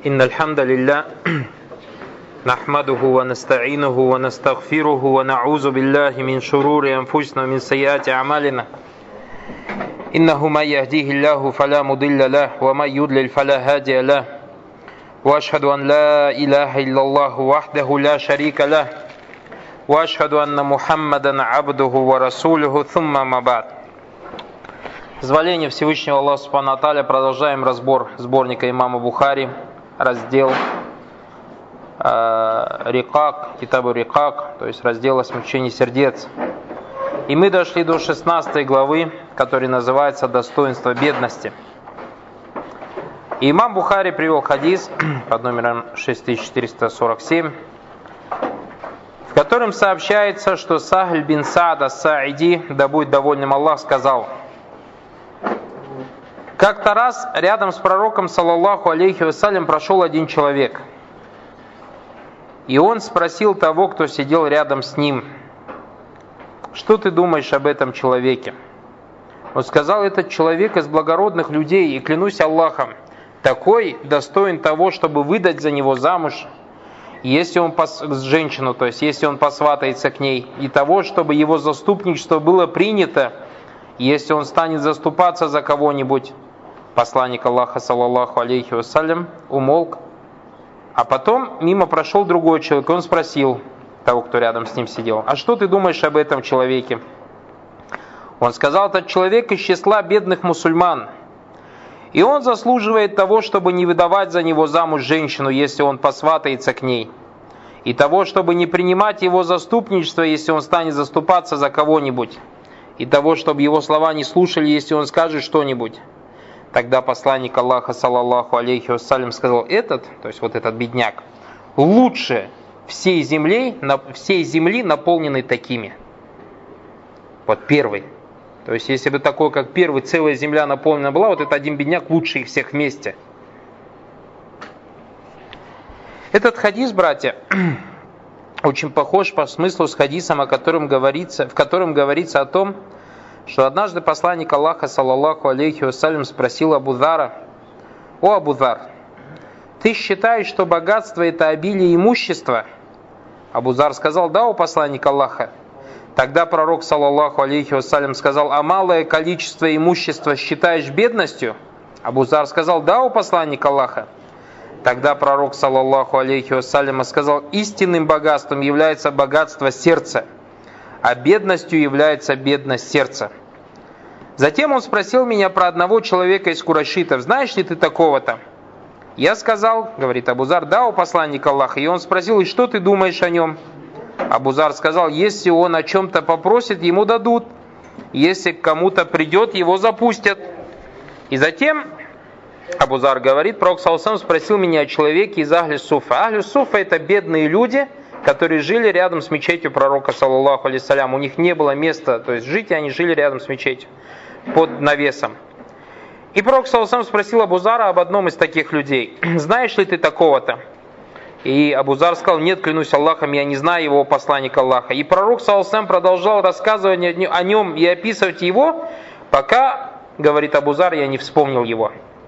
إن الحمد لله نحمده ونستعينه ونستغفره ونعوذ بالله من شرور أنفسنا ومن سيئات أعمالنا إنه من يهديه الله فلا مضل له ومن يضلل فلا هادي له وأشهد أن لا إله إلا الله وحده لا شريك له وأشهد أن محمدا عبده ورسوله ثم ما بعد. С дозволения Всевышнего Аллаха Субхану ва Тааля продолжаем разбор сборника имама Бухари, раздел Рикак, Китабу Рикак, то есть раздел о смягчении сердец. И мы дошли до 16 главы, которая называется «Достоинство бедности». И имам Бухари привел хадис под номером 6447, в котором сообщается, что Сахль бин Саад ас-Сааиди, да будет довольным Аллах, сказал: как-то раз рядом с пророком, саллаллаху алейхи вассалям, прошел один человек. И он спросил того, кто сидел рядом с ним: что ты думаешь об этом человеке? Он сказал: этот человек из благородных людей, и клянусь Аллахом, такой достоин того, чтобы выдать за него замуж, если он женщину, то есть если он посватается к ней, и того, чтобы его заступничество было принято, если он станет заступаться за кого-нибудь. Посланник Аллаха, саллаллаху алейхи вассалям, умолк, а потом мимо прошел другой человек, и он спросил того, кто рядом с ним сидел: а что ты думаешь об этом человеке? Он сказал: этот человек из числа бедных мусульман, и он заслуживает того, чтобы не выдавать за него замуж женщину, если он посватается к ней, и того, чтобы не принимать его заступничество, если он станет заступаться за кого-нибудь, и того, чтобы его слова не слушали, если он скажет что-нибудь. Тогда посланник Аллаха, саллаллаху алейхи вассалям, сказал: то есть вот этот бедняк, лучше всей земли, наполненной такими. Вот первый. То есть если бы такой, как первый, целая земля наполнена была, вот этот один бедняк лучше их всех вместе. Этот хадис, братья, очень похож по смыслу с хадисом, в котором говорится о том, что однажды посланник Аллаха, саллаллаху алейхи вассалям, спросил Абу Зара: о Абу Зар, ты считаешь, что богатство это обилие имущества? Абу Зар сказал: да, о посланник Аллаха. Тогда пророк, саллаллаху алейхи вассалям, сказал: а малое количество имущества считаешь бедностью? Абу Зар сказал: да, о посланник Аллаха. Тогда пророк, саллаллаху алейхи вассалям, сказал: истинным богатством является богатство сердца, а бедностью является бедность сердца. Затем он спросил меня про одного человека из курайшитов: знаешь ли ты такого-то? Я сказал, говорит Абу Зар: да, о посланник Аллаха. И он спросил: и что ты думаешь о нем? Абу Зар сказал: если он о чем-то попросит, ему дадут, если к кому-то придет, его запустят. И затем Абу Зар говорит: пророк саллаллаху алейхи ва саллям спросил меня о человеке из Ахли Суфа. Ахли Суфа — это бедные люди, которые жили рядом с мечетью пророка, саллаллаху алейхи ва саллям. У них не было места, то есть жить, и они жили рядом с мечетью, под навесом. И пророк саллаллаху алейхи ва саллям спросил Абу Зара об одном из таких людей: знаешь ли ты такого-то? И Абу Зар сказал: нет, клянусь Аллахом, я не знаю его, посланник Аллаха. И пророк саллаллаху алейхи ва саллям продолжал рассказывать о нем и описывать его, пока, говорит Абу Зар, я не вспомнил его.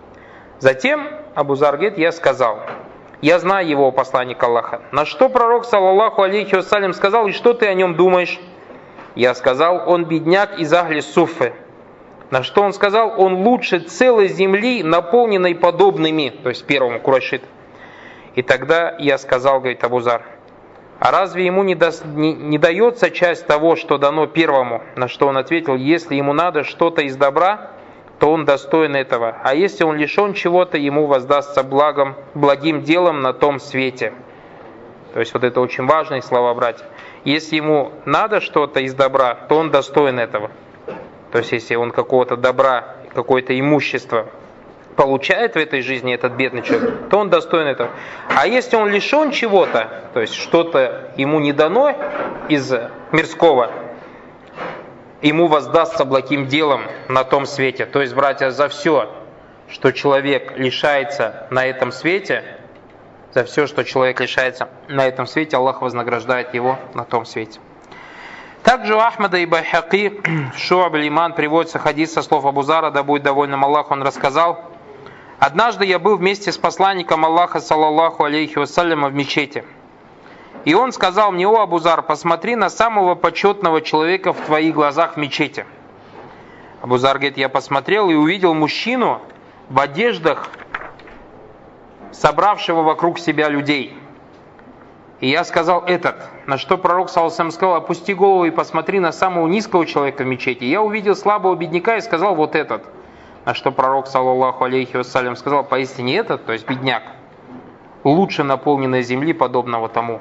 Затем Абу Зар говорит: я сказал: я знаю его, посланник Аллаха. На что пророк, саллаллаху алейхи вассалям, сказал: и что ты о нем думаешь? Я сказал: он бедняк из Ахли Суффы. На что он сказал: он лучше целой земли, наполненной подобными, то есть первому курайшиту. И тогда я сказал, говорит Абу Зар: а разве ему не дается часть того, что дано первому? На что он ответил: если ему надо что-то из добра, то он достоин этого, а если он лишен чего-то, ему воздастся благим делом на том свете. То есть вот это очень важные слова, братья. Если ему надо что-то из добра, то он достоин этого. То есть если он какого-то добра, какое-то имущество получает в этой жизни, этот бедный человек, то он достоин этого. А если он лишен чего-то, то есть что-то ему не дано из мирского, ему воздастся благим делом на том свете. То есть, братья, за все, что человек лишается на этом свете, Аллах вознаграждает его на том свете. Также у Ахмада и Байхаки в Шуаб аль-Иман приводится хадис со слов Абу Зара, да будет довольным Аллах, он рассказал Однажды я был вместе с посланником Аллаха, саллаллаху алейхи вассаляма, в мечети. И он сказал мне: о Абу Зар, посмотри на самого почетного человека в твоих глазах в мечети. Абу Зар говорит: я посмотрел и увидел мужчину в одеждах, собравшего вокруг себя людей. И я сказал: этот. На что пророк саллаллаху алейхи ва саллям сказал: опусти голову и посмотри на самого низкого человека в мечети. Я увидел слабого бедняка и сказал: вот этот. На что пророк саллаллаху алейхи ва саллям сказал: поистине этот, то есть бедняк, лучше наполненной земли, подобного тому.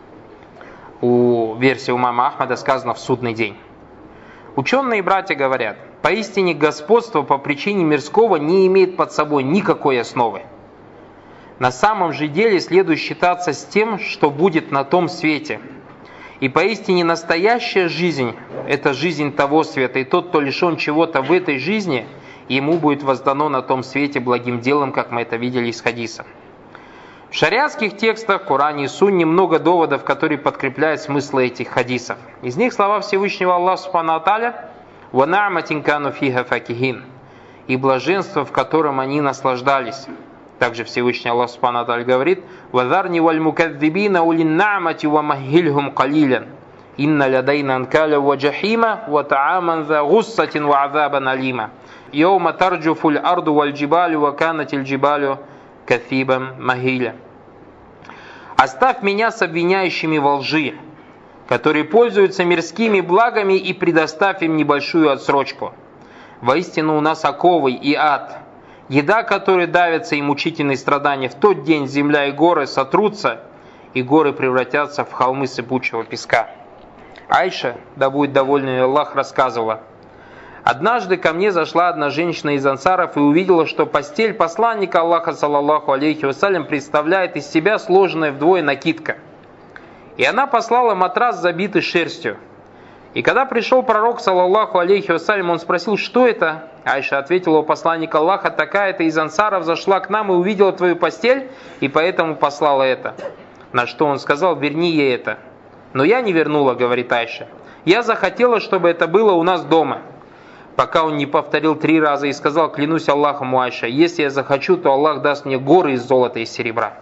У версии имама Ахмада сказано: в судный день. Ученые и братья говорят: поистине господство по причине мирского не имеет под собой никакой основы. На самом же деле следует считаться с тем, что будет на том свете. И поистине настоящая жизнь – это жизнь того света, и тот, кто лишен чего-то в этой жизни, ему будет воздано на том свете благим делом, как мы это видели из хадиса. В шариатских текстах, Коране и Сунне много доводов, которые подкрепляют смыслы этих хадисов. Из них слова Всевышнего Аллаха Субхану ва Тааля: «Ва на'матин кану фиха факихин», и блаженство, в котором они наслаждались. Также Всевышний Аллах Субхану ва Тааля говорит: «Ва зарни валь мукаддибина улин на'мати ва махильхум калилян, инна лядайна анкаля ва джахима ва та'аман за гуссатин ва азабан алима, йоума тарджуфуль арду валь джибалю ва канатиль джибалю кафибам махиля». Оставь меня с обвиняющими во лжи, которые пользуются мирскими благами, и предоставь им небольшую отсрочку. Воистину у нас оковы и ад, еда, которой давятся и мучительные страдания. В тот день земля и горы сотрутся, и горы превратятся в холмы сыпучего песка. Айша, да будет доволен Аллах, рассказывала: однажды ко мне зашла одна женщина из ансаров и увидела, что постель посланника Аллаха, саллаллаху алейхи вассалям, представляет из себя сложенная вдвое накидка. И она послала матрас, забитый шерстью. И когда пришел пророк, саллаллаху алейхи вассалям, он спросил: что это? Айша ответила: у посланника Аллаха такая-то из ансаров зашла к нам и увидела твою постель, и поэтому послала это. На что он сказал: верни ей это. Но я не вернула, говорит Айша. Я захотела, чтобы это было у нас дома. Пока он не повторил 3 раза и сказал: клянусь Аллахом, Айша, если я захочу, то Аллах даст мне горы из золота и серебра.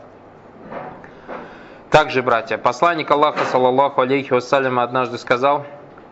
Также, братья, посланник Аллаха, саллаллаху алейхи вассалям, однажды сказал,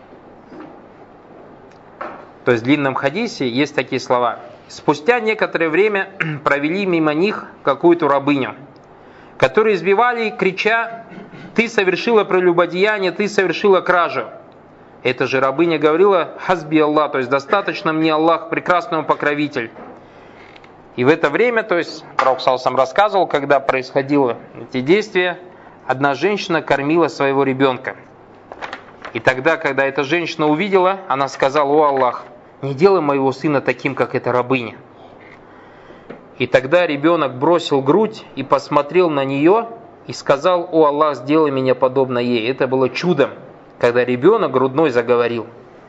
то есть в длинном хадисе есть такие слова: спустя некоторое время провели мимо них какую-то рабыню, которую избивали, крича: ты совершила прелюбодеяние, ты совершила кражу. Эта же рабыня говорила: хазби Аллах, то есть достаточно мне Аллах, прекрасный покровитель. И в это время, то есть пророк саллаллаху рассказывал, когда происходило эти действия, одна женщина кормила своего ребенка. И тогда, когда эта женщина увидела, она сказала: о Аллах, не делай моего сына таким, как эта рабыня. И тогда ребенок бросил грудь и посмотрел на нее и сказал: о Аллах, сделай меня подобно ей. Это было чудом, когда ребенок грудной заговорил.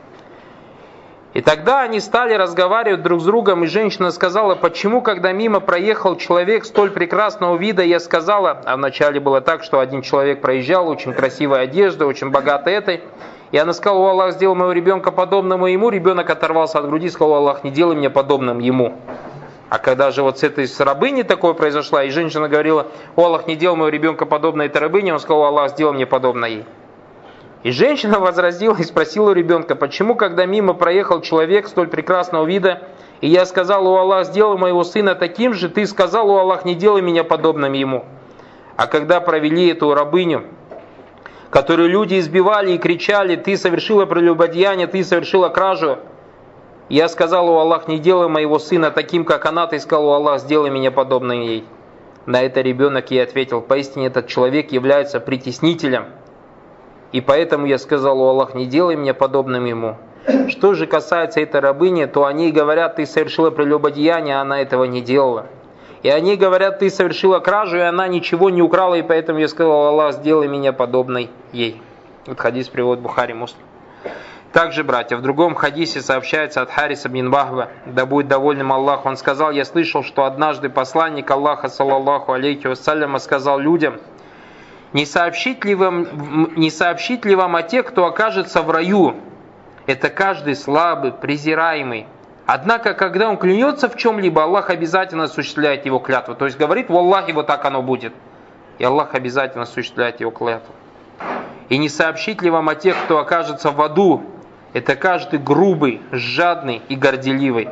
И тогда они стали разговаривать друг с другом, и женщина сказала: почему, когда мимо проехал человек столь прекрасного вида, я сказала, а вначале было так, что один человек проезжал, очень красивой одеждой, очень богатой этой, и она сказала: о Аллах, сделай моего ребенка подобным ему. Ребенок оторвался от груди и сказал: Аллах, не делай меня подобным ему. А когда же вот с этой рабыней такое произошло, и женщина говорила: о Аллах, не делай моего ребенка подобно этой рабыне, он сказал: Аллах, сделай мне подобно ей. И женщина возразила и спросила у ребенка: почему, когда мимо проехал человек столь прекрасного вида, и я сказал: о Аллах, сделай моего сына таким же, ты сказал: о Аллах, не делай меня подобным ему. А когда провели эту рабыню, которую люди избивали и кричали: ты совершила прелюбодеяние, ты совершила кражу, я сказал: о Аллах, не делай моего сына таким, как она, ты сказал: о Аллах, сделай меня подобным ей. На это ребенок ей ответил: поистине этот человек является притеснителем, и поэтому я сказал: о Аллах, не делай меня подобным ему. Что же касается этой рабыни, то они говорят: ты совершила прелюбодеяние, а она этого не делала. И они говорят: ты совершила кражу, и она ничего не украла, и поэтому я сказал: Аллах, сделай меня подобной ей. Вот хадис приводит Бухари, Муслим. Также, братья, в другом хадисе сообщается от Хариса бин Вахба, да будет довольным Аллах, он сказал: я слышал, что однажды посланник Аллаха, саллаллаху алейхи вассаляма, сказал людям: не сообщить ли вам о тех, кто окажется в раю? Это каждый слабый, презираемый, Однако, когда он клянется в чем-либо, Аллах обязательно осуществляет его клятву. То есть говорит, валлахи, вот так оно будет. И Аллах обязательно осуществляет его клятву. И не сообщить ли вам о тех, кто окажется в аду? Это каждый грубый, жадный и горделивый.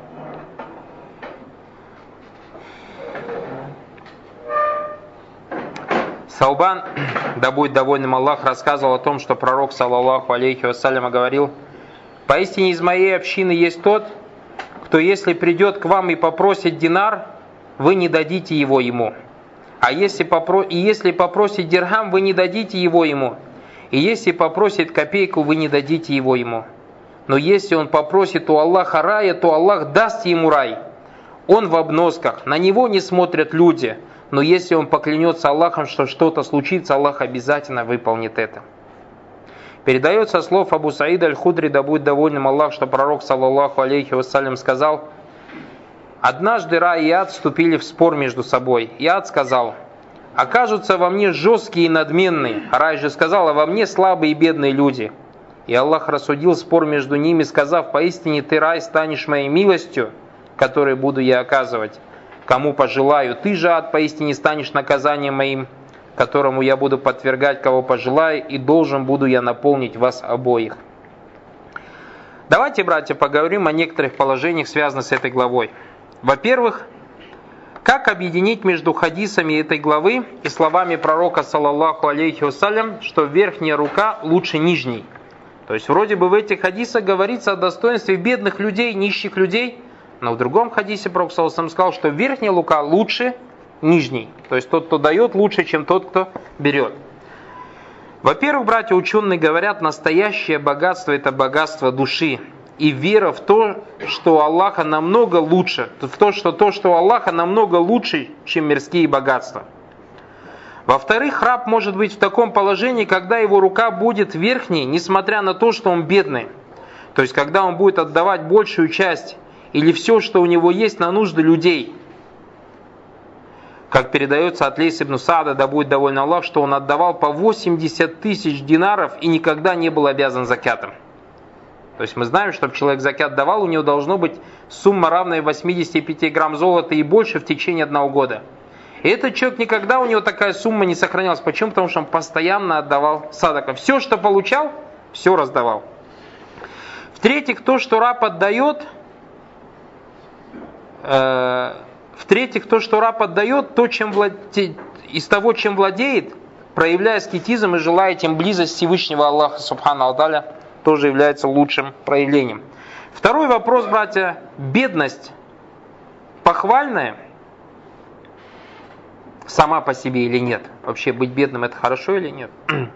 Саубан, да будет довольным Аллах, рассказывал о том, что пророк, саллаллаху алейхи вассаляма, говорил: «Поистине из моей общины есть тот, кто если придет к вам и попросит динар, вы не дадите его ему. А если попросит дирхам, вы не дадите его ему. И если попросит копейку, вы не дадите его ему. Но если он попросит у Аллаха рая, то Аллах даст ему рай. Он в обносках, на него не смотрят люди. Но если он поклянется Аллахом, что что-то случится, Аллах обязательно выполнит это». Передается слов Абу Саида аль-Худри, да будет довольным Аллах, что пророк, саллаллаху алейхи вассалям, сказал: «Однажды рай и ад вступили в спор между собой. И ад сказал: окажутся во мне жесткие и надменные. Рай же сказал: а во мне слабые и бедные люди. И Аллах рассудил спор между ними, сказав: поистине ты, рай, станешь моей милостью, которой буду я оказывать кому пожелаю. Ты же, ад, поистине станешь наказанием моим, которому я буду подвергать кого пожелаю, и должен буду я наполнить вас обоих». Давайте, братья, поговорим о некоторых положениях, связанных с этой главой. Во-первых, как объединить между хадисами этой главы и словами пророка, саллаллаху алейхи вассалям, что верхняя рука лучше нижней. То есть вроде бы в этих хадисах говорится о достоинстве бедных людей, нищих людей, но в другом хадисе пророк, саллаллаху алейхи вассалям, сказал, что верхняя рука лучше нижней. То есть тот, кто дает, лучше, чем тот, кто берет. Во-первых, братья, ученые говорят, настоящее богатство – это богатство души. И вера в то, что Аллаха намного лучше, в то, что у Аллаха намного лучше, чем мирские богатства. Во-вторых, раб может быть в таком положении, когда его рука будет верхней, несмотря на то, что он бедный. То есть, когда он будет отдавать большую часть или все, что у него есть, на нужды людей. Как передается от Лейс ибн Саада, да будет доволен Аллах, что он отдавал по 80 тысяч динаров и никогда не был обязан закятом. То есть мы знаем, чтобы человек закят давал, у него должно быть сумма, равная 85 грамм золота и больше в течение 1 года. И этот человек никогда, у него такая сумма не сохранялась. Почему? Потому что он постоянно отдавал садака. Все, что получал, все раздавал. В-третьих, то, что раб отдает, из того, чем владеет, проявляя аскетизм и желая тем близость Всевышнего Аллаха, субхану ва-тааля, тоже является лучшим проявлением. Второй вопрос, братья. Бедность похвальная сама по себе или нет? Вообще быть бедным — это хорошо или нет?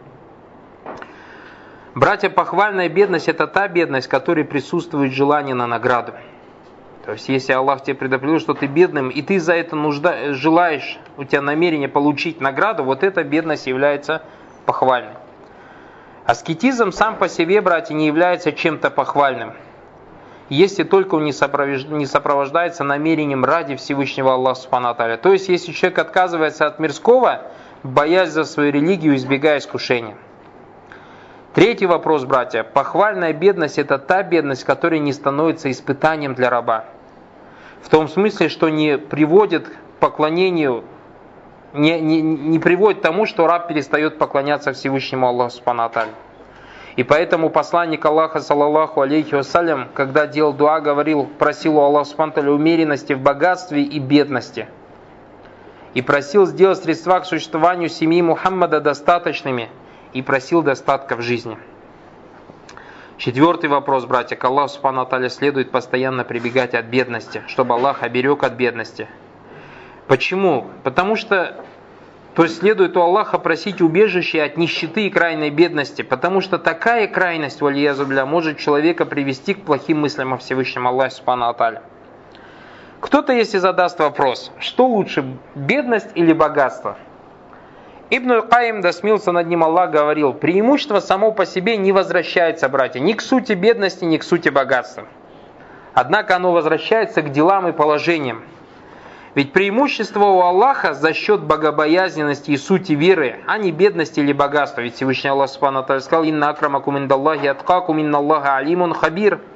Братья, похвальная бедность — это та бедность, в которой присутствует желание на награду. То есть, если Аллах тебе предопределил, что ты бедным, и ты за это желаешь, у тебя намерение получить награду, вот эта бедность является похвальной. Аскетизм сам по себе, братья, не является чем-то похвальным, если только он не сопровождается намерением ради Всевышнего Аллаха субхану ва-тааля. То есть, если человек отказывается от мирского, боясь за свою религию, избегая искушения. Третий вопрос, братья. Похвальная бедность — это та бедность, которая не становится испытанием для раба. В том смысле, что не приводит к поклонению, не приводит к тому, что раб перестает поклоняться Всевышнему Аллаху субхану ва-тааля. И поэтому посланник Аллаха, саллаллаху алейхи вассалям, когда делал дуа, просил у Аллаха субхану ва-тааля умеренности в богатстве и бедности. И просил сделать средства к существованию семьи Мухаммада достаточными, и просил достатка в жизни. Четвертый вопрос, братья. К Аллаху субхану ва-тааля следует постоянно прибегать от бедности, чтобы Аллах оберег от бедности. Почему? Потому что следует у Аллаха просить убежище от нищеты и крайней бедности, потому что такая крайность, валиязу билля, может человека привести к плохим мыслям о Всевышнем Аллахе субхану ва-тааля. Кто-то, если задаст вопрос, что лучше, бедность или богатство? Ибн аль-Каим, да смился над ним Аллах, говорил: преимущество само по себе не возвращается, братья, ни к сути бедности, ни к сути богатства. Однако оно возвращается к делам и положениям. Ведь преимущество у Аллаха за счет богобоязненности и сути веры, а не бедности или богатства. Ведь Всевышний Аллах субхану ва-тааля сказал: «Инна акрамакум индаллахи аткакум, инналлаха алимун хабир».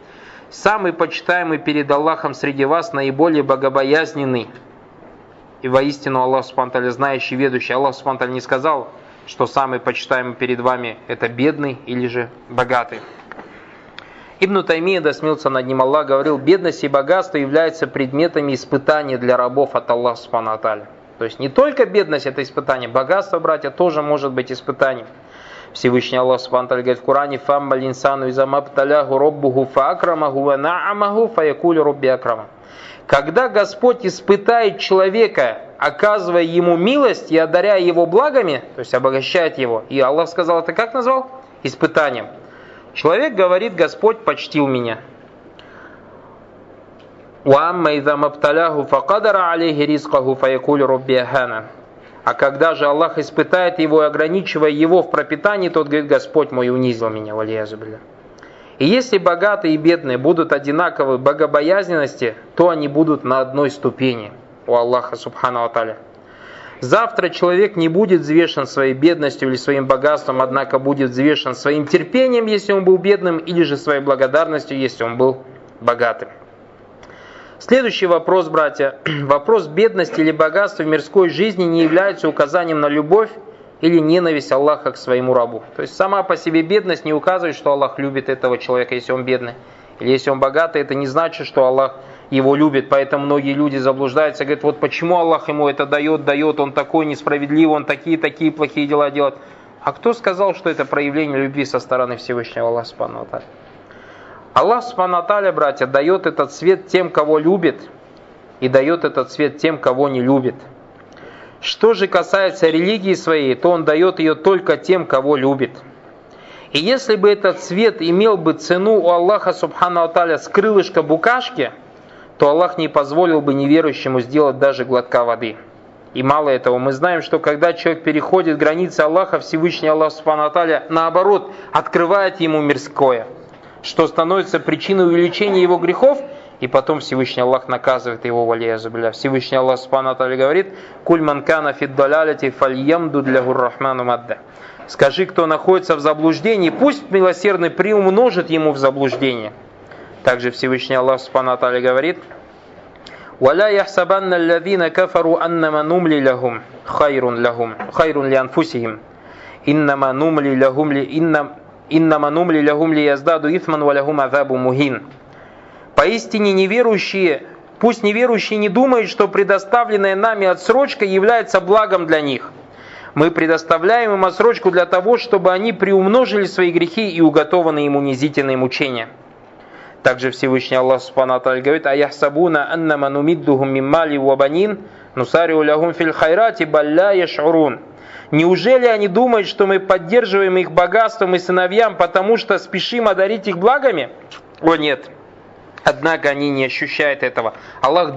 самый почитаемый перед Аллахом среди вас, наиболее богобоязненный. И воистину Аллах Субхану ва Тааля знающий, ведущий. Аллах Субхану ва Тааля не сказал, что самый почитаемый перед вами это бедный или же богатый. Ибн Таймия, да смилуется над ним Аллах, говорил: бедность и богатство являются предметами испытания для рабов от Аллаха Субхану ва Тааля. То есть не только бедность это испытание, богатство, братья, тоже может быть испытанием. Всевышний Аллах Субхану ва Тааля говорит в Коране: «Фаммаль инсану иза мабталяху роббуху фаакрамаху ва на'амаху фаякулю робби акрама». Когда Господь испытает человека, оказывая ему милость и одаряя его благами, то есть обогащает его, и Аллах сказал это как назвал? Испытанием. Человек говорит: Господь почтил меня. А когда же Аллах испытает его и ограничивая его в пропитании, тот говорит: Господь мой унизил меня. И если богатые и бедные будут одинаковы в богобоязненности, то они будут на одной ступени у Аллаха Субхану ва Тааля. Завтра человек не будет взвешен своей бедностью или своим богатством, однако будет взвешен своим терпением, если он был бедным, или же своей благодарностью, если он был богатым. Следующий вопрос, братья. Вопрос бедности или богатства в мирской жизни не является указанием на любовь или ненависть Аллаха к своему рабу. То есть сама по себе бедность не указывает, что Аллах любит этого человека, если он бедный. Или если он богатый, это не значит, что Аллах его любит. Поэтому многие люди заблуждаются, говорят: вот почему Аллах ему это дает, он такой несправедливый, он такие плохие дела делает. А кто сказал, что это проявление любви со стороны Всевышнего Аллаха Субхану ва Тааля? Аллах Субхану ва Тааля, братья, дает этот свет тем, кого любит, и дает этот свет тем, кого не любит. Что же касается религии своей, то он дает ее только тем, кого любит. И если бы этот свет имел бы цену у Аллаха Субхану ва Тааля с крылышка букашки, то Аллах не позволил бы неверующему сделать даже глотка воды. И мало этого, мы знаем, что когда человек переходит границы Аллаха, Всевышний Аллах Субхану ва Тааля, наоборот, открывает ему мирское, что становится причиной увеличения его грехов, и потом Всевышний Аллах наказывает его, валиязу билля. Всевышний Аллах Субхану ва Тааля говорит: «Куль ман кана фид даляляти фальямдуд лягу рахману мадда». Скажи, кто находится в заблуждении, пусть милосердный приумножит ему в заблуждение. Также Всевышний Аллах Субхану ва Тааля говорит: «Валя яхсабанна аллазина кафару аннама нумли лахум хайрун ли анфусихим иннама нумли лахум ли яздаду ифман ва лахум азабу мухин». Поистине пусть неверующие не думают, что предоставленная нами отсрочка является благом для них. Мы предоставляем им отсрочку для того, чтобы они приумножили свои грехи и уготованные им унизительные мучения. Также Всевышний Аллах Субхану ва Тааля говорит: «Аяхсабуна аннама нумиддухум мин мали ва банин нусариу лахум фил хайрати балла яшурун». Неужели они думают, что мы поддерживаем их богатством и сыновьям, потому что спешим одарить их благами? О нет! Однако они не ощущают этого. Аллах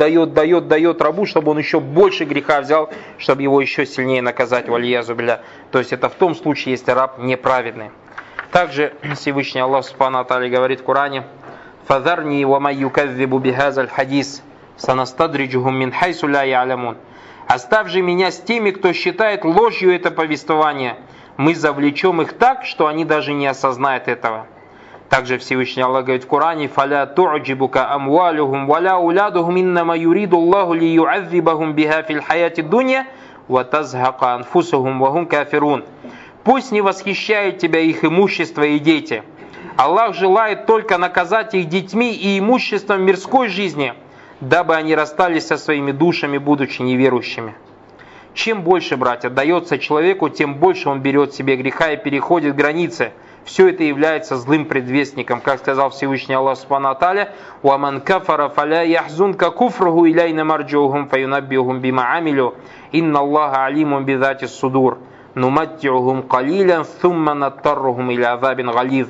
дает рабу, чтобы он еще больше греха взял, чтобы его еще сильнее наказать, валиязу билля. То есть это в том случае, если раб неправедный. Также Всевышний Аллах Субхану ва Тааля говорит в Коране: «Фазарни ва май юказзибу бихазаль хадис санастадриджухум мин хайсу ла я'ламун». Оставь же меня с теми, кто считает ложью это повествование. Мы завлечем их так, что они даже не осознают этого. Также Всевышний Аллах говорит в Коране: «Фаля ту'джибука амвалюхум валя улядухум иннама юриду Аллаху ли ю'аззибахум биха фил хаяти дунья ва тазхака анфусухум ва хум кафирун». Пусть не восхищают тебя их имущество и дети. Аллах желает только наказать их детьми и имуществом в мирской жизни, дабы они расстались со своими душами, будучи неверующими. Чем больше, братья, дается человеку, тем больше он берет себе греха и переходит границы. Все это является злым предвестником, как сказал Всевышний Аллах Субхану ва Тааля: «Уаман кафара фаля яхзунка куфруху иляйна марджухум фаюнаббихум бима амилю инна Аллаха алимун бидати судур нуматтиухум калилян сумма наттаррухум иля азабин гализ».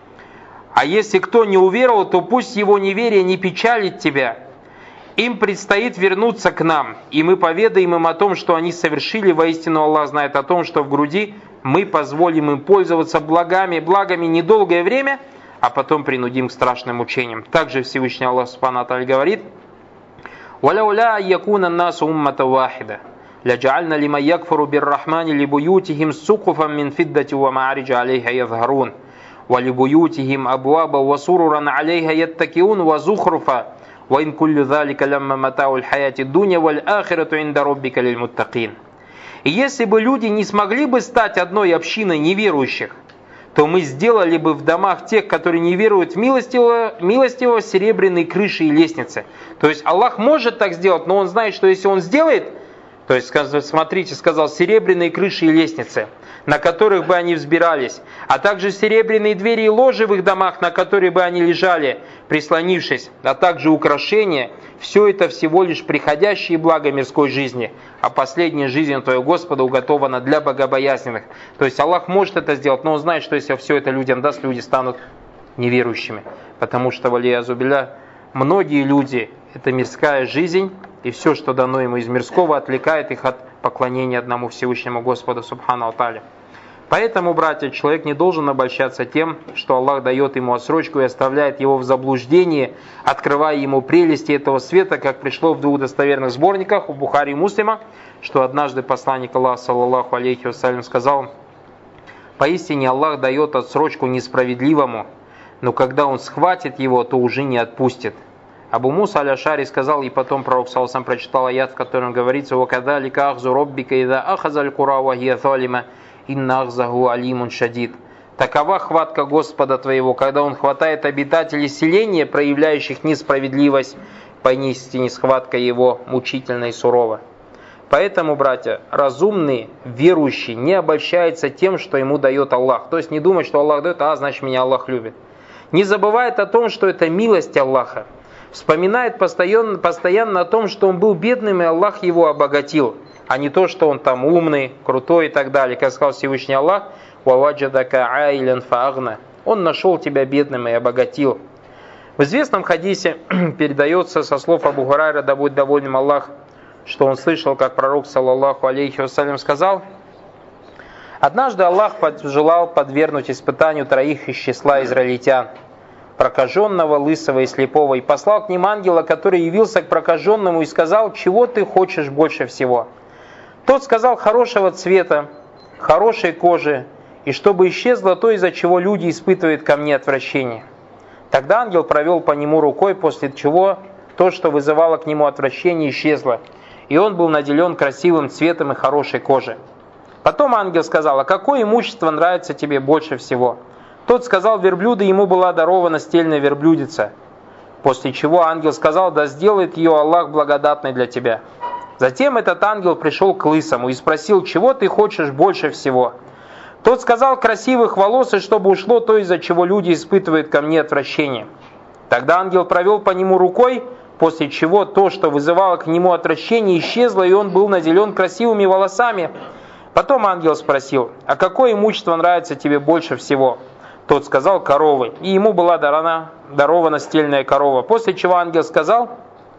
А если кто не уверовал, то пусть его неверие не печалит тебя. Им предстоит вернуться к нам, и мы поведаем им о том, что они совершили. Воистину Аллах знает о том, что в груди. Мы позволим им пользоваться благами недолгое время, а потом принудим к страшным мучениям. Также Всевышний Аллах Субхану ва Тааля говорит: «Валауля якуна насу уммата вахида, ляджаальна лима якфуру биррахмани либуютихим сукуфам мин фиддати ва маариджа алейха язхарун, وَلِبُيُوتِهِمْ أَبْوَابًا وَسُرُرًا عَلَيْهَا يَتَّكِئُونَ وَزُخْرُفًا وَإِنْ كُلُّ ذَلِكَ لَمَّا مَتَاعُ الْحَيَاةِ الدُّنْيَا وَالْآخِرَةُ عِنْدَ رَبِّكَ لِلْمُتَّقِينَ. И если бы люди не смогли бы стать одной общиной неверующих, то мы сделали бы в домах тех, которые не веруют, милостиво серебряные крыши и лестницы. То есть Аллах может так сделать, но Он знает, что если Он сделает, то есть, смотрите, сказал, серебряные крыши и лестницы, на которых бы они взбирались, а также серебряные двери и ложи в их домах, на которые бы они лежали, прислонившись, а также украшения, все это всего лишь приходящие блага мирской жизни, а последняя жизнь твоего Господа уготована для богобоязненных. То есть Аллах может это сделать, но Он знает, что если все это людям даст, люди станут неверующими. Потому что, валиязубилля, многие люди, это мирская жизнь, и все, что дано ему из мирского, отвлекает их от поклонения одному Всевышнему Господу Субхану Тааля. Поэтому, братья, человек не должен обольщаться тем, что Аллах дает ему отсрочку и оставляет его в заблуждении, открывая ему прелести этого света, как пришло в двух достоверных сборниках у Бухари и Муслима, что однажды посланник Аллаха, саллаллаху алейхи вассалям, сказал: «Поистине Аллах дает отсрочку несправедливому, но когда он схватит его, то уже не отпустит». Абу Муса аль-Ашари сказал, и потом пророк саллаллаху прочитал аят, в котором говорится: «Вакадалика ахзу роббика ида ахазаль кура ва хия залима, инна ахзаху алимун шадид». Такова хватка Господа твоего, когда Он хватает обитателей селения, проявляющих несправедливость, поистине схватка Его мучительна и сурова. Поэтому, братья, разумный, верующий не обольщается тем, что ему дает Аллах. То есть не думает, что Аллах дает, значит меня Аллах любит. Не забывает о том, что это милость Аллаха. Вспоминает постоянно о том, что он был бедным, и Аллах его обогатил, а не то, что он там умный, крутой и так далее. Как сказал Всевышний Аллах: «Ваваджадака айлен фаагна». Он нашел тебя бедным и обогатил. В известном хадисе передается со слов Абу Гурайра, да будет доволен Аллах, что он слышал, как пророк, саллаллаху алейхи вассалям, сказал: «Однажды Аллах желал подвергнуть испытанию троих из числа израильтян: прокаженного, лысого и слепого, и послал к ним ангела, который явился к прокаженному и сказал: чего ты хочешь больше всего? Тот сказал: хорошего цвета, хорошей кожи, и чтобы исчезло то, из-за чего люди испытывают ко мне отвращение. Тогда ангел провел по нему рукой, после чего то, что вызывало к нему отвращение, исчезло, и он был наделен красивым цветом и хорошей кожей. Потом ангел сказал: а какое имущество нравится тебе больше всего? Тот сказал: верблюда, ему была дарована стельная верблюдица. После чего ангел сказал: да сделает ее Аллах благодатной для тебя. Затем этот ангел пришел к лысому и спросил: чего ты хочешь больше всего? Тот сказал: красивых волос, и чтобы ушло то, из-за чего люди испытывают ко мне отвращение. Тогда ангел провел по нему рукой, после чего то, что вызывало к нему отвращение, исчезло, и он был наделен красивыми волосами. Потом ангел спросил: а какое имущество нравится тебе больше всего? Тот сказал: коровы, и ему была дарована стельная корова. После чего ангел сказал: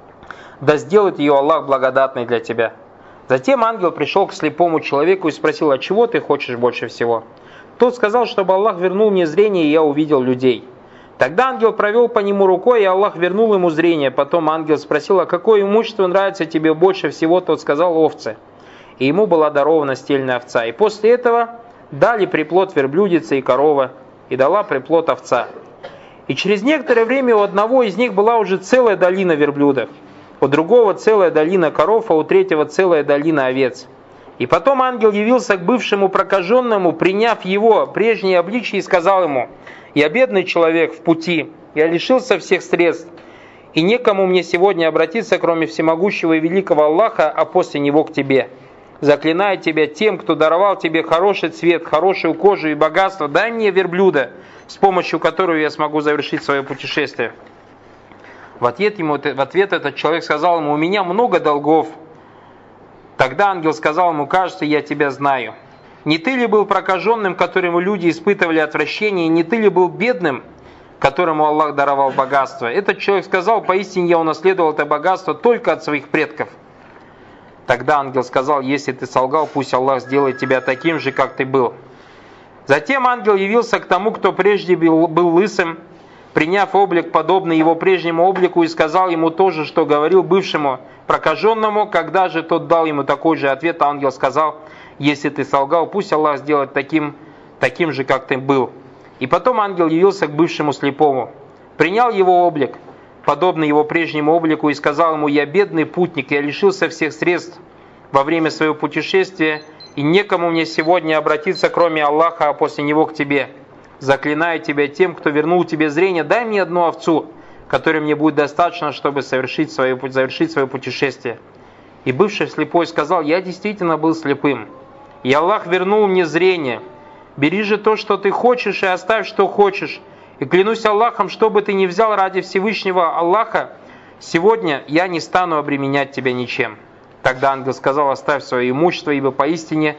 да сделает ее Аллах благодатной для тебя. Затем ангел пришел к слепому человеку и спросил: а чего ты хочешь больше всего? Тот сказал: чтобы Аллах вернул мне зрение, и я увидел людей. Тогда ангел провел по нему рукой, и Аллах вернул ему зрение. Потом ангел спросил: а какое имущество нравится тебе больше всего? Тот сказал: овцы. И ему была дарована стельная овца. И после этого дали приплод верблюдица и корова, и дала приплод овца. И через некоторое время у одного из них была уже целая долина верблюдов, у другого целая долина коров, а у третьего целая долина овец. И потом ангел явился к бывшему прокаженному, приняв его прежнее обличие, и сказал ему: я бедный человек в пути, я лишился всех средств, и некому мне сегодня обратиться, кроме всемогущего и великого Аллаха, а после него к тебе. Заклинаю тебя тем, кто даровал тебе хороший цвет, хорошую кожу и богатство, дай мне верблюда, с помощью которого я смогу завершить свое путешествие. В ответ этот человек сказал ему: у меня много долгов. Тогда ангел сказал ему: кажется, я тебя знаю. Не ты ли был прокаженным, которому люди испытывали отвращение, и не ты ли был бедным, которому Аллах даровал богатство? Этот человек сказал: поистине я унаследовал это богатство только от своих предков. Тогда ангел сказал: если ты солгал, пусть Аллах сделает тебя таким же, как ты был. Затем ангел явился к тому, кто прежде был лысым, приняв облик, подобный его прежнему облику, и сказал ему то же, что говорил бывшему прокаженному. Когда же тот дал ему такой же ответ, ангел сказал: если ты солгал, пусть Аллах сделает таким же, как ты был. И потом ангел явился к бывшему слепому, принял его облик, подобный его прежнему облику, и сказал ему: «Я бедный путник, я лишился всех средств во время своего путешествия, и некому мне сегодня обратиться, кроме Аллаха, а после него к тебе. Заклинаю тебя тем, кто вернул тебе зрение, дай мне одну овцу, которой мне будет достаточно, чтобы завершить свое путешествие». И бывший слепой сказал: «Я действительно был слепым, и Аллах вернул мне зрение. Бери же то, что ты хочешь, и оставь, что хочешь. И клянусь Аллахом, что бы ты ни взял ради Всевышнего Аллаха, сегодня я не стану обременять тебя ничем». Тогда ангел сказал: «Оставь свое имущество, ибо поистине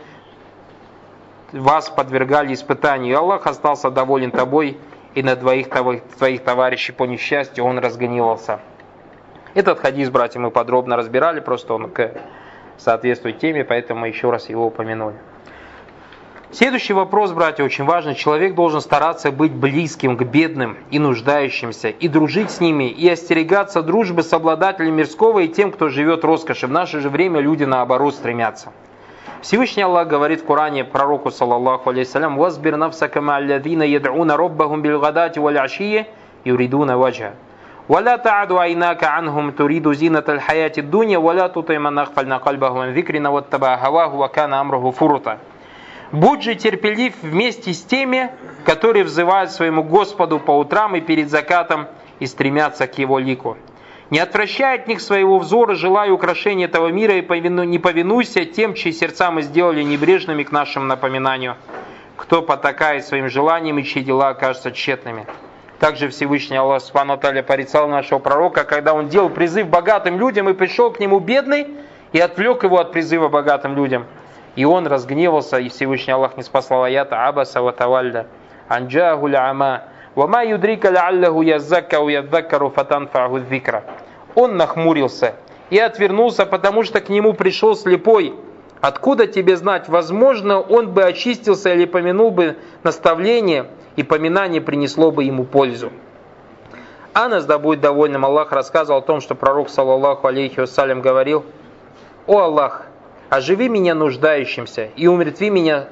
вас подвергали испытанию, и Аллах остался доволен тобой, и на двоих твоих товарищей по несчастью он разгневался». Этот хадис, братья, мы подробно разбирали, просто он соответствует теме, поэтому мы еще раз его упомянули. Следующий вопрос, братья, очень важный. Человек должен стараться быть близким к бедным и нуждающимся, и дружить с ними, и остерегаться дружбы с обладателем мирского и тем, кто живет роскошью. В наше же время люди наоборот стремятся. Всевышний Аллах говорит в Коране пророку, саллаллаху алейхиссалям: «Вазбир нафсака ма'алладина яд'уна роббахум билгадати валь-ашийи юридуна ваджха. Валя та'аду айнака анхум туриду зинаталь хаяти дунья, валя тутай ман ахфальна кальбаху ан зикрина ваттаба хаваху ва кана амруху фурута». Будь же терпелив вместе с теми, которые взывают своему Господу по утрам и перед закатом и стремятся к Его лику. Не отвращай от них своего взора, желая украшения этого мира, и не повинуйся тем, чьи сердца мы сделали небрежными к нашему напоминанию, кто потакает своим желаниям и чьи дела окажутся тщетными. Также Всевышний Аллах Субхану ва Тааля порицал нашего пророка, когда он делал призыв богатым людям, и пришел к нему бедный и отвлек его от призыва богатым людям. И он разгневался, и Всевышний Аллах не спасал аята: «Абаса ва тавалля, анджаху ля-ама, ва ма юдрика ля-аллаху яззакка ва ядзаккару фатанфаху зикра». Он нахмурился и отвернулся, потому что к нему пришел слепой. Откуда тебе знать? Возможно, он бы очистился или помянул бы наставление, и поминание принесло бы ему пользу. Анас, да будет довольным Аллах, рассказывал о том, что пророк, саллаллаху алейхи вассалям, говорил: «О Аллах, оживи меня нуждающимся и умертви меня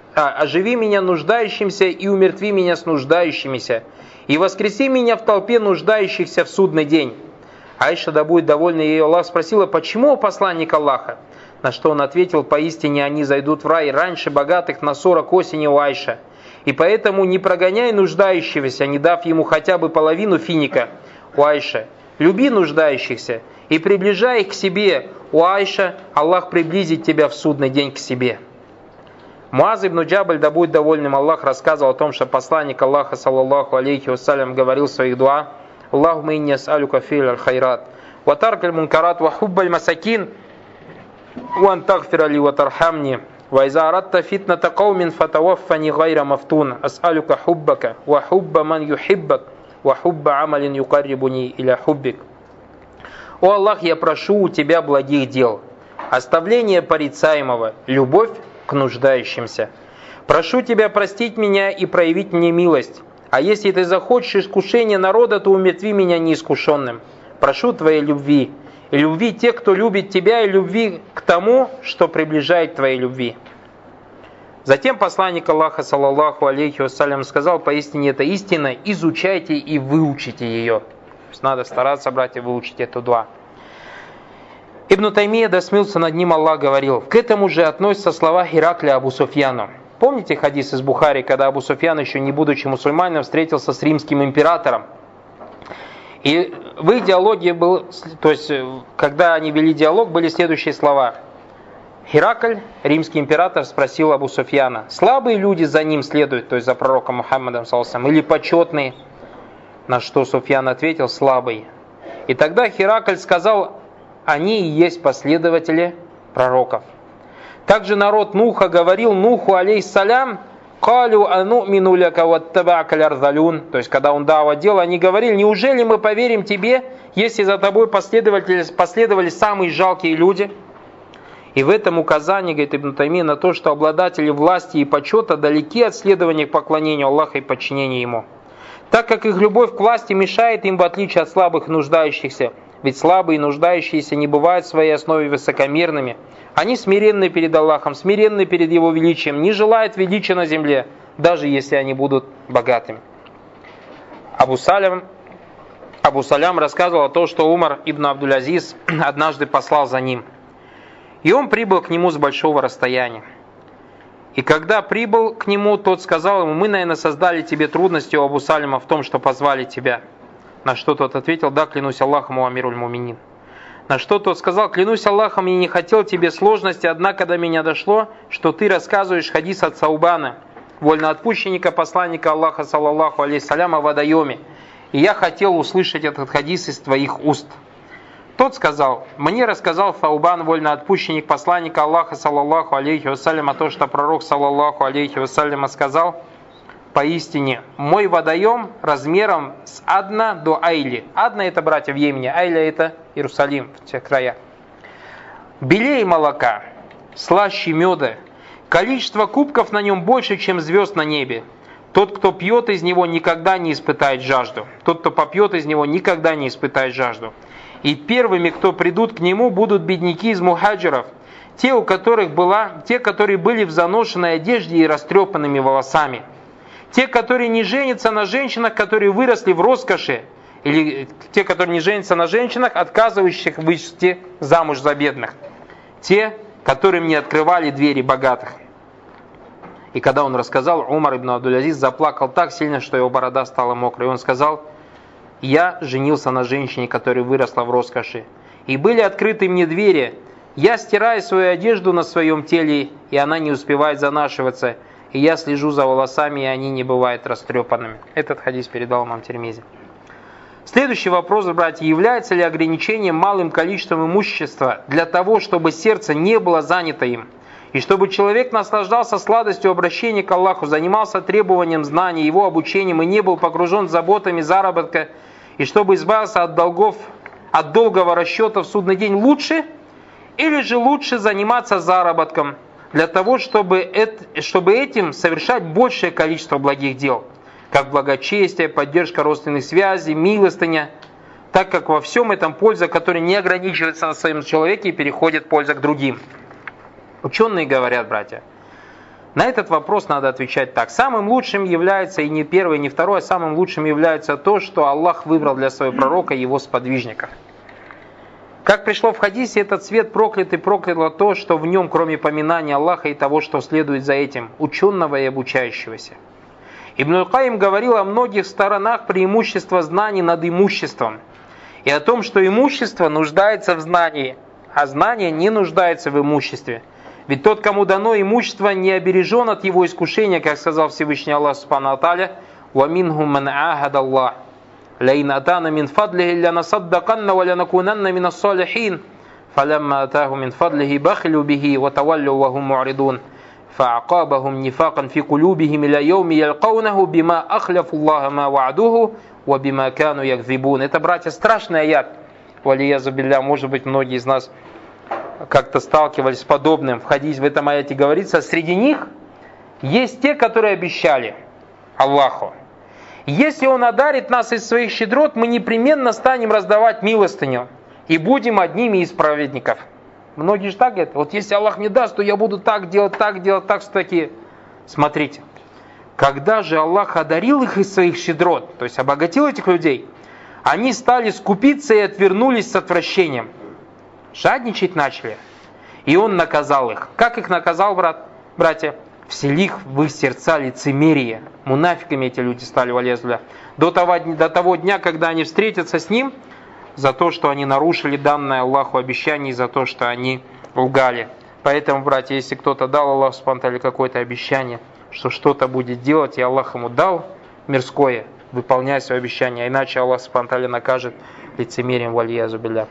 с нуждающимися, и воскреси меня в толпе нуждающихся в судный день». Айша, да будет довольна ей Аллах, спросила: «Почему, посланник Аллаха?» На что он ответил: «Поистине они зайдут в рай раньше богатых на 40 осени у Айша. И поэтому не прогоняй нуждающегося, не дав ему хотя бы половину финика у Айша. Люби нуждающихся и приближай их к себе. У Айша Аллах приблизит тебя в судный день к себе». Муаз ибн Джабаль, да будет довольным Аллах, рассказывал о том, что посланник Аллаха, саллаллаху алейхи вассалям, говорил в своих дуа: «Аллахумма инни ас'алюка фи'ля аль-хайрат, ва тарка аль-мункарат, ва хубба аль-масакин, ва ан тагфира ли ва тархамни, ва иза арадта фитната каумин фатаваффани гайра мафтун, ас'алюка хуббака, ва хубба ман юхиббак, ва хубба амалин юкаррибуни иля хуббик». «О Аллах, я прошу у Тебя благих дел, оставление порицаемого, любовь к нуждающимся. Прошу Тебя простить меня и проявить мне милость. А если Ты захочешь искушения народа, то умертви меня неискушенным. Прошу Твоей любви, и любви тех, кто любит Тебя, и любви к тому, что приближает к Твоей любви». Затем посланник Аллаха, саллаллаху алейхи вассалям, сказал: «Поистине это истина, изучайте и выучите ее». То есть надо стараться, братья, выучить эту дуа. Ибн Таймия, да смился над ним Аллах, говорил: к этому же относятся слова Херакля Абу Суфьяну. Помните хадис из Бухари, когда Абу Суфьян, еще не будучи мусульманином, встретился с римским императором? И в их диалоге был, то есть, когда они вели диалог, были следующие слова. Херакль, римский император, спросил Абу Суфьяна: слабые люди за ним следуют, то есть за пророком Мухаммадом, саллаллаху, или почетные? На что Суфьян ответил: слабый. И тогда Херакль сказал: они и есть последователи пророков. Также народ Нуха говорил Нуху алейхиссалям: «Калю ану'мину ляка ваттаба'ка лярзалюн». То есть, когда он давал дело, они говорили: неужели мы поверим тебе, если за тобой последовали самые жалкие люди? И в этом указание, говорит Ибн Таймия, на то, что обладатели власти и почета далеки от следования к поклонению Аллаха и подчинения Ему, так как их любовь к власти мешает им, в отличие от слабых нуждающихся. Ведь слабые и нуждающиеся не бывают в своей основе высокомерными. Они смиренны перед Аллахом, смиренны перед Его величием, не желают величия на земле, даже если они будут богатыми. Абу Салям рассказывал о том, что Умар ибн Абдуль-Азиз однажды послал за ним. И он прибыл к нему с большого расстояния. И когда прибыл к нему, тот сказал ему: мы, наверное, создали тебе трудности, у Абу Салима, в том, что позвали тебя. На что тот ответил: да, клянусь Аллахом, у амируль муминин. На что тот сказал: клянусь Аллахом, я не хотел тебе сложности, однако до меня дошло, что ты рассказываешь хадис от Саубана, вольноотпущенника, посланника Аллаха, саллаллаху алейхиссалям, о водоеме. И я хотел услышать этот хадис из твоих уст. Тот сказал: мне рассказал Саубан, вольноотпущенник, посланника Аллаха, саллаллаху алейхи вассалям, о том, что пророк, саллаллаху алейхи вассалям, сказал: поистине, мой водоем размером с Адна до Айли. Адна — это, братья, в Йемене, Айля — это Иерусалим, в тех краях. Белее молока, слаще меда, количество кубков на нем больше, чем звезд на небе. Тот, кто пьет из него, никогда не испытает жажду. Тот, кто попьет из него, никогда не испытает жажду. И первыми, кто придут к нему, будут бедняки из мухаджиров, те, которые были в заношенной одежде и растрепанными волосами. Те, которые не женятся на женщинах, которые выросли в роскоши, или те, которые не женятся на женщинах, отказывающих выйти замуж за бедных. Те, которым не открывали двери богатых. И когда он рассказал, Умар ибн Абдуль-Азиз заплакал так сильно, что его борода стала мокрой. И он сказал: я женился на женщине, которая выросла в роскоши. И были открыты мне двери. Я стираю свою одежду на своем теле, и она не успевает занашиваться. И я слежу за волосами, и они не бывают растрепанными. Этот хадис передал имам Тирмизи. Следующий вопрос, братья: является ли ограничение малым количеством имущества для того, чтобы сердце не было занято им, и чтобы человек наслаждался сладостью обращения к Аллаху, занимался требованием знаний, его обучением и не был погружен заботами заработка, и чтобы избавился от долгов, от долгого расчета в судный день, лучше? Или же лучше заниматься заработком для того, чтобы этим совершать большее количество благих дел, как благочестие, поддержка родственных связей, милостыня, так как во всем этом польза, которая не ограничивается на своем человеке и переходит польза к другим. Ученые говорят, братья, на этот вопрос надо отвечать так. Самым лучшим является, и не первое, и не второе, самым лучшим является то, что Аллах выбрал для своего пророка и его сподвижников. Как пришло в хадисе, этот свет проклят и прокляло то, что в нем, кроме поминания Аллаха и того, что следует за этим, ученого и обучающегося. Ибн аль-Каим говорил о многих сторонах преимущества знаний над имуществом, и о том, что имущество нуждается в знании, а знание не нуждается в имуществе. Ведь тот, кому дано имущество, не обережен от его искушения, как сказал Всевышний Аллах Субхану ва Тааля: وَمِنْهُمْ مَنْ عَاهَدَ اللَّهِ لَئِنْ أَتَانَا مِنْ فَضْلِهِ لَنَصَدَّقَنَّ وَلَنَكُونَنَّ مِنَ الصَّالِحِينَ فَلَمَّا آتَاهُم مِنْ فَضْلِهِ بَخِلُوا بِهِ وَتَوَلَّوْا وَهُمْ مُعْرِضُونَ فَأَعْقَابَهُمْ نِفَاقًا فِي قُلُوبِهِمْ إِلَى يَوْمِ يَلْقَوْنَهُ بِمَا أَخْلَفُوا اللَّهَ مَا وَعَدُوهُ وَبِمَا كَانُوا يَكْذِبُونَ. Это, братья, страшный аят. Валиязу билля, может быть, многие из нас как-то сталкивались с подобным. В этом аяте говорится: среди них есть те, которые обещали Аллаху: если Он одарит нас из своих щедрот, мы непременно станем раздавать милостыню и будем одними из праведников. Многие же так говорят: вот если Аллах мне даст, то я буду так делать, что такие. Смотрите, когда же Аллах одарил их из своих щедрот, то есть обогатил этих людей, они стали скупиться и отвернулись с отвращением. Жадничать начали. И Он наказал их. Как их наказал, братья? Вселив в их сердца лицемерие. Мунафиками эти люди стали, валезля. До того дня, когда они встретятся с Ним, за то, что они нарушили данное Аллаху обещание, и за то, что они лгали. Поэтому, братья, если кто-то дал Аллаху Субхану ва Тааля какое-то обещание, что что-то будет делать, и Аллах ему дал мирское, выполняй свое обещание, иначе Аллах Субхану ва Тааля накажет лицемерием, валиязу билля.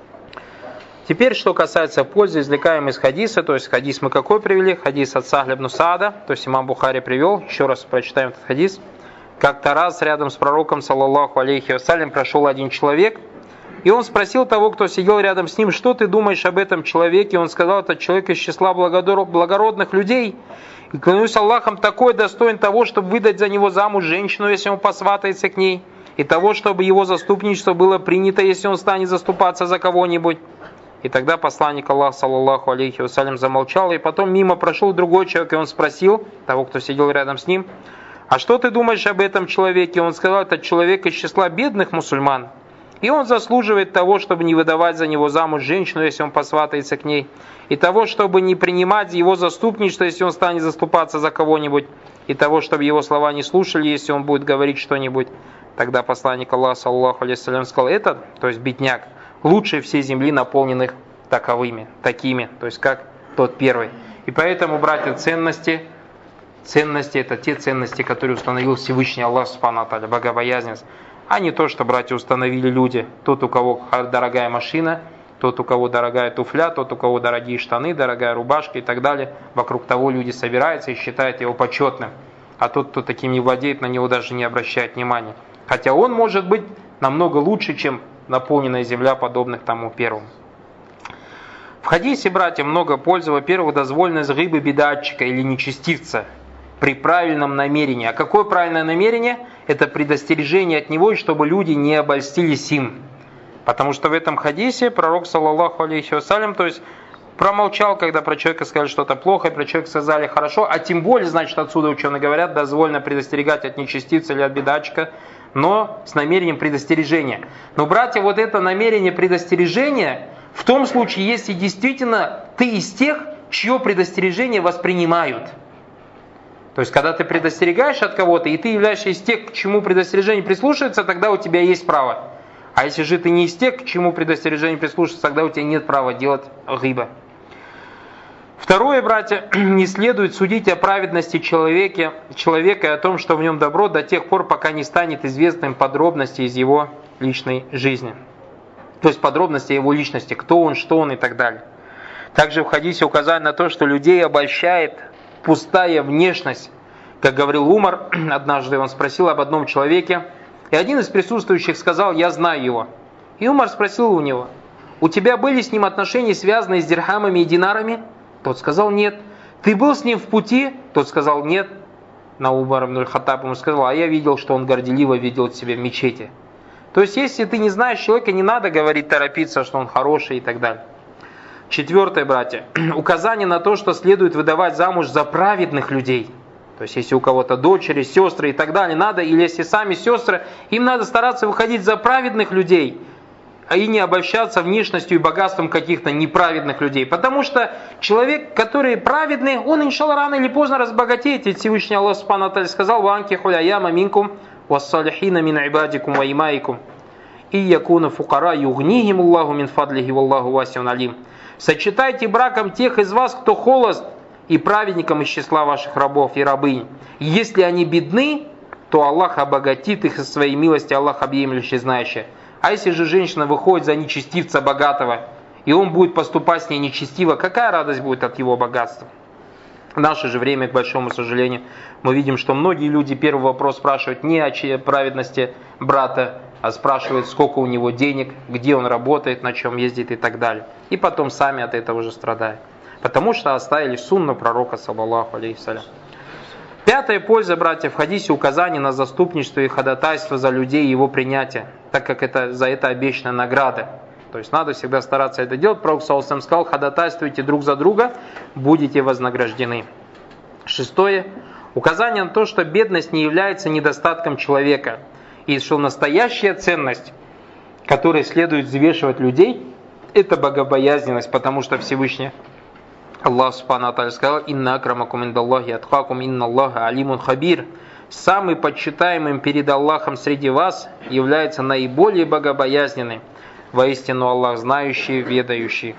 Теперь, что касается пользы, извлекаемой из хадиса, то есть хадис мы какой привели? Хадис от Сахля ибн Саада, то есть имам Бухари привел, еще раз прочитаем этот хадис. Как-то раз рядом с пророком, саллаллаху алейхи вассалям, прошел один человек, и он спросил того, кто сидел рядом с ним: что ты думаешь об этом человеке? Он сказал: этот человек из числа благородных людей, и, клянусь Аллахом, такой достоин того, чтобы выдать за него замуж женщину, если он посватается к ней, и того, чтобы его заступничество было принято, если он станет заступаться за кого-нибудь. И тогда посланник Аллаха, саллаллаху алейхи вассалям, замолчал, и потом мимо прошел другой человек, и он спросил того, кто сидел рядом с ним: а что ты думаешь об этом человеке? Он сказал: это человек из числа бедных мусульман, и он заслуживает того, чтобы не выдавать за него замуж женщину, если он посватается к ней, и того, чтобы не принимать его заступничество, если он станет заступаться за кого-нибудь, и того, чтобы его слова не слушали, если он будет говорить что-нибудь. Тогда посланник Аллаха, саллаллаху алейхи вассалям, сказал: этот, то есть бедняк, лучше всей земли, наполненных таковыми, такими, то есть как тот первый. И поэтому, братья, ценности это те ценности, которые установил Всевышний Аллах субхану ва тааля, богобоязненность, а не то, что, братья, установили люди. Тот, у кого дорогая машина, тот, у кого дорогая туфля, тот, у кого дорогие штаны, дорогая рубашка и так далее. Вокруг того люди собираются и считают его почетным. А тот, кто таким не владеет, на него даже не обращает внимания. Хотя он может быть намного лучше, чем наполненная земля, подобных тому первому. В хадисе, братья, много пользы. Во-первых, дозволенность рыбы бедатчика или нечестивца при правильном намерении. А какое правильное намерение? Это предостережение от него, и чтобы люди не обольстились им. Потому что в этом хадисе пророк, саллаллаху алейхи вассалям, то есть промолчал, когда про человека сказали что-то плохо, и про человека сказали хорошо, а тем более, значит, отсюда ученые говорят, дозволено предостерегать от нечестивца или от бедатчика, но с намерением предостережения. Но, братья, вот это намерение предостережения в том случае, если действительно ты из тех, чье предостережение воспринимают. То есть, когда ты предостерегаешь от кого-то, и ты являешься из тех, к чему предостережение прислушивается, тогда у тебя есть право. А если же ты не из тех, к чему предостережение прислушивается, тогда у тебя нет права делать гиба. Второе, братья, не следует судить о праведности человека и о том, что в нем добро, до тех пор, пока не станет известным подробности из его личной жизни. То есть подробности его личности, кто он, что он и так далее. Также в хадисе указание на то, что людей обольщает пустая внешность. Как говорил Умар, однажды он спросил об одном человеке, и один из присутствующих сказал: я знаю его. И Умар спросил у него: у тебя были с ним отношения, связанные с дирхамами и динарами? Тот сказал: нет. Ты был с ним в пути? Тот сказал: нет. На Умар ибн аль-Хаттаб ему сказал: а я видел, что он горделиво ведет себя в мечети. То есть, если ты не знаешь человека, не надо говорить, торопиться, что он хороший и так далее. Четвертое, братья, указание на то, что следует выдавать замуж за праведных людей. То есть, если у кого-то дочери, сестры и так далее, надо, или если сами сестры, им надо стараться выходить за праведных людей, а и не обольщаться внешностью и богатством каких-то неправедных людей. Потому что человек, который праведный, он, иншалла, рано или поздно разбогатеет. Ведь Всевышний Аллах субхану ва тааля сказал: «Ванкиху ляяма минкум вассалихина мин ибадикум ва имаикум и якуна фукара югнихим Аллаху мин фадлихи валлаху васиун алим». Сочетайте браком тех из вас, кто холост, и праведникам из числа ваших рабов и рабынь. Если они бедны, то Аллах обогатит их из своей милости, Аллах объемлющий, знающий. А если же женщина выходит за нечестивца богатого, и он будет поступать с ней нечестиво, какая радость будет от его богатства? В наше же время, к большому сожалению, мы видим, что многие люди первый вопрос спрашивают не о праведности брата, а спрашивают, сколько у него денег, где он работает, на чем ездит и так далее. И потом сами от этого уже страдают. Потому что оставили сунну пророка, саллаллаху алейхи вассалям. Пятая польза, братья, в хадисе указание на заступничество и ходатайство за людей и его принятие, так как за это обещана награда. То есть надо всегда стараться это делать. Пророк саллаллаху алейхи вассалям сказал: ходатайствуйте друг за друга, будете вознаграждены. Шестое. Указание на то, что бедность не является недостатком человека. И что настоящая ценность, которой следует взвешивать людей, это богобоязненность, потому что Всевышний Аллах субхану ва тааля сказал: «Инна акрамакум индаллахи атқакум, инна Аллаха алимун хабир». Самый почитаемым перед Аллахом среди вас является наиболее богобоязненный. Воистину Аллах знающий, ведающий.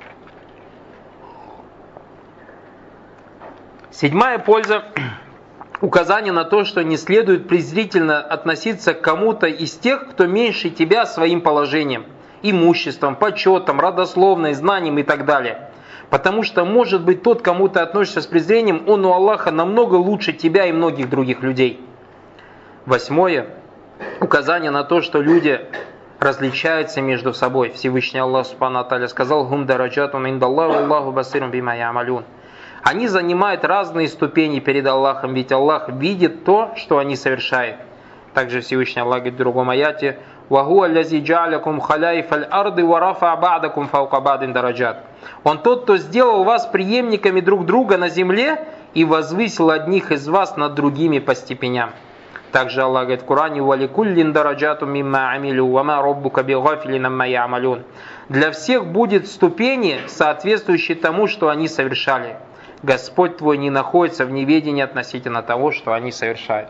Седьмая польза. Указание на то, что не следует презрительно относиться к кому-то из тех, кто меньше тебя своим положением, имуществом, почетом, родословной, знанием и так далее. Потому что, может быть, тот, кому ты относишься с презрением, он у Аллаха намного лучше тебя и многих других людей. Восьмое. Указание на то, что люди различаются между собой. Всевышний Аллах субхану ва тааля сказал: «Хум дараджатун индаллахи Аллаху басирун бима я'малун». Они занимают разные ступени перед Аллахом, ведь Аллах видит то, что они совершают. Также Всевышний Аллах говорит в другом аяте: «Вахуа лязи джа'алякум халяйфаль арды ва рафа ба'дакум фаука ба'дин дараджат». Он тот, кто сделал вас преемниками друг друга на земле и возвысил одних из вас над другими по степеням. Также Аллах говорит в Коране: «Валикуллин дараджату мимма амилю, вама роббука бигафилин амма я'малюн». Для всех будет ступени, соответствующие тому, что они совершали. Господь твой не находится в неведении относительно того, что они совершают.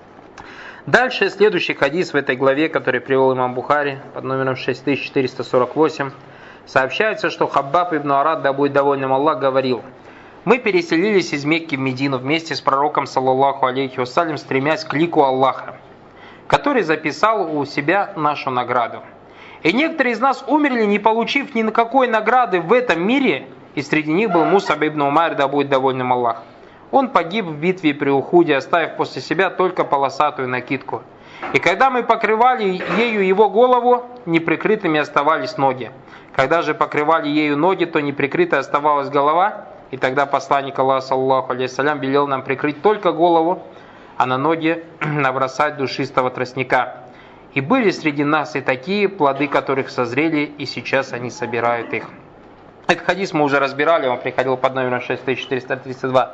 Дальше следующий хадис в этой главе, который привел имам Бухари под номером 6448, сообщается, что Хаббаб ибн Арад, да будет довольным Аллах, говорил: «Мы переселились из Мекки в Медину вместе с пророком, саллаллаху алейхи вассалям, стремясь к лику Аллаха, который записал у себя нашу награду. И некоторые из нас умерли, не получив ни какой награды в этом мире, и среди них был Мусаб ибн Умайр, да будет довольным Аллах. Он погиб в битве при Ухуде, оставив после себя только полосатую накидку. И когда мы покрывали ею его голову, неприкрытыми оставались ноги. Когда же покрывали ею ноги, то неприкрытой оставалась голова, и тогда посланник Аллаха, саллаллаху алейхи вассалям, велел нам прикрыть только голову, а на ноги набросать душистого тростника. И были среди нас и такие, плоды которых созрели, и сейчас они собирают их». Этот хадис мы уже разбирали, он приходил под номером 6432.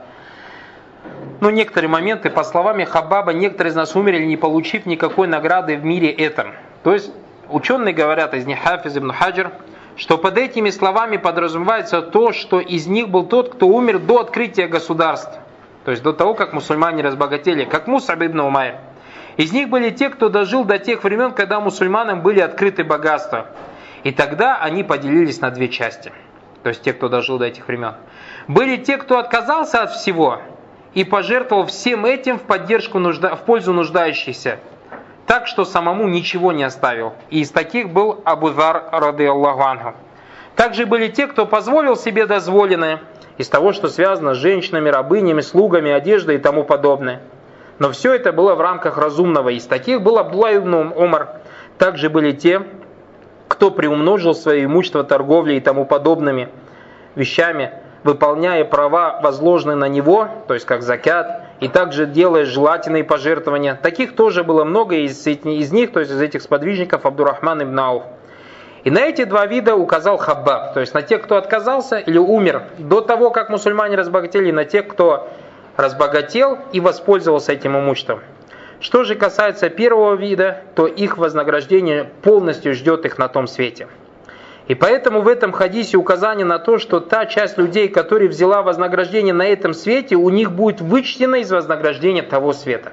Но некоторые моменты, по словам Хаббаба, некоторые из нас умерли, не получив никакой награды в мире этом. То есть ученые говорят, из них Хафиз ибн Хаджар, что под этими словами подразумевается то, что из них был тот, кто умер до открытия государств. То есть до того, как мусульмане разбогатели, как Мусаб ибн Умайр. Из них были те, кто дожил до тех времен, когда мусульманам были открыты богатства. И тогда они поделились на две части. То есть те, кто дожил до этих времен. Были те, кто отказался от всего и пожертвовал всем этим в поддержку в пользу нуждающихся, так что самому ничего не оставил. И из таких был Абу Зар ради Аллаху анху. Также были те, кто позволил себе дозволенное из того, что связано с женщинами, рабынями, слугами, одеждой и тому подобное. Но все это было в рамках разумного. Из таких был Абдулла ибн Умар. Также были те, кто приумножил свое имущество торговлей и тому подобными вещами, выполняя права, возложенные на него, то есть как закят, и также делая желательные пожертвования. Таких тоже было много из них, то есть из этих сподвижников, Абдуррахман ибн Ауф. И на эти два вида указал Хаббаб, то есть на тех, кто отказался или умер до того, как мусульмане разбогатели, и на тех, кто разбогател и воспользовался этим имуществом. Что же касается первого вида, то их вознаграждение полностью ждет их на том свете. И поэтому в этом хадисе указание на то, что та часть людей, которая взяла вознаграждение на этом свете, у них будет вычтено из вознаграждения того света.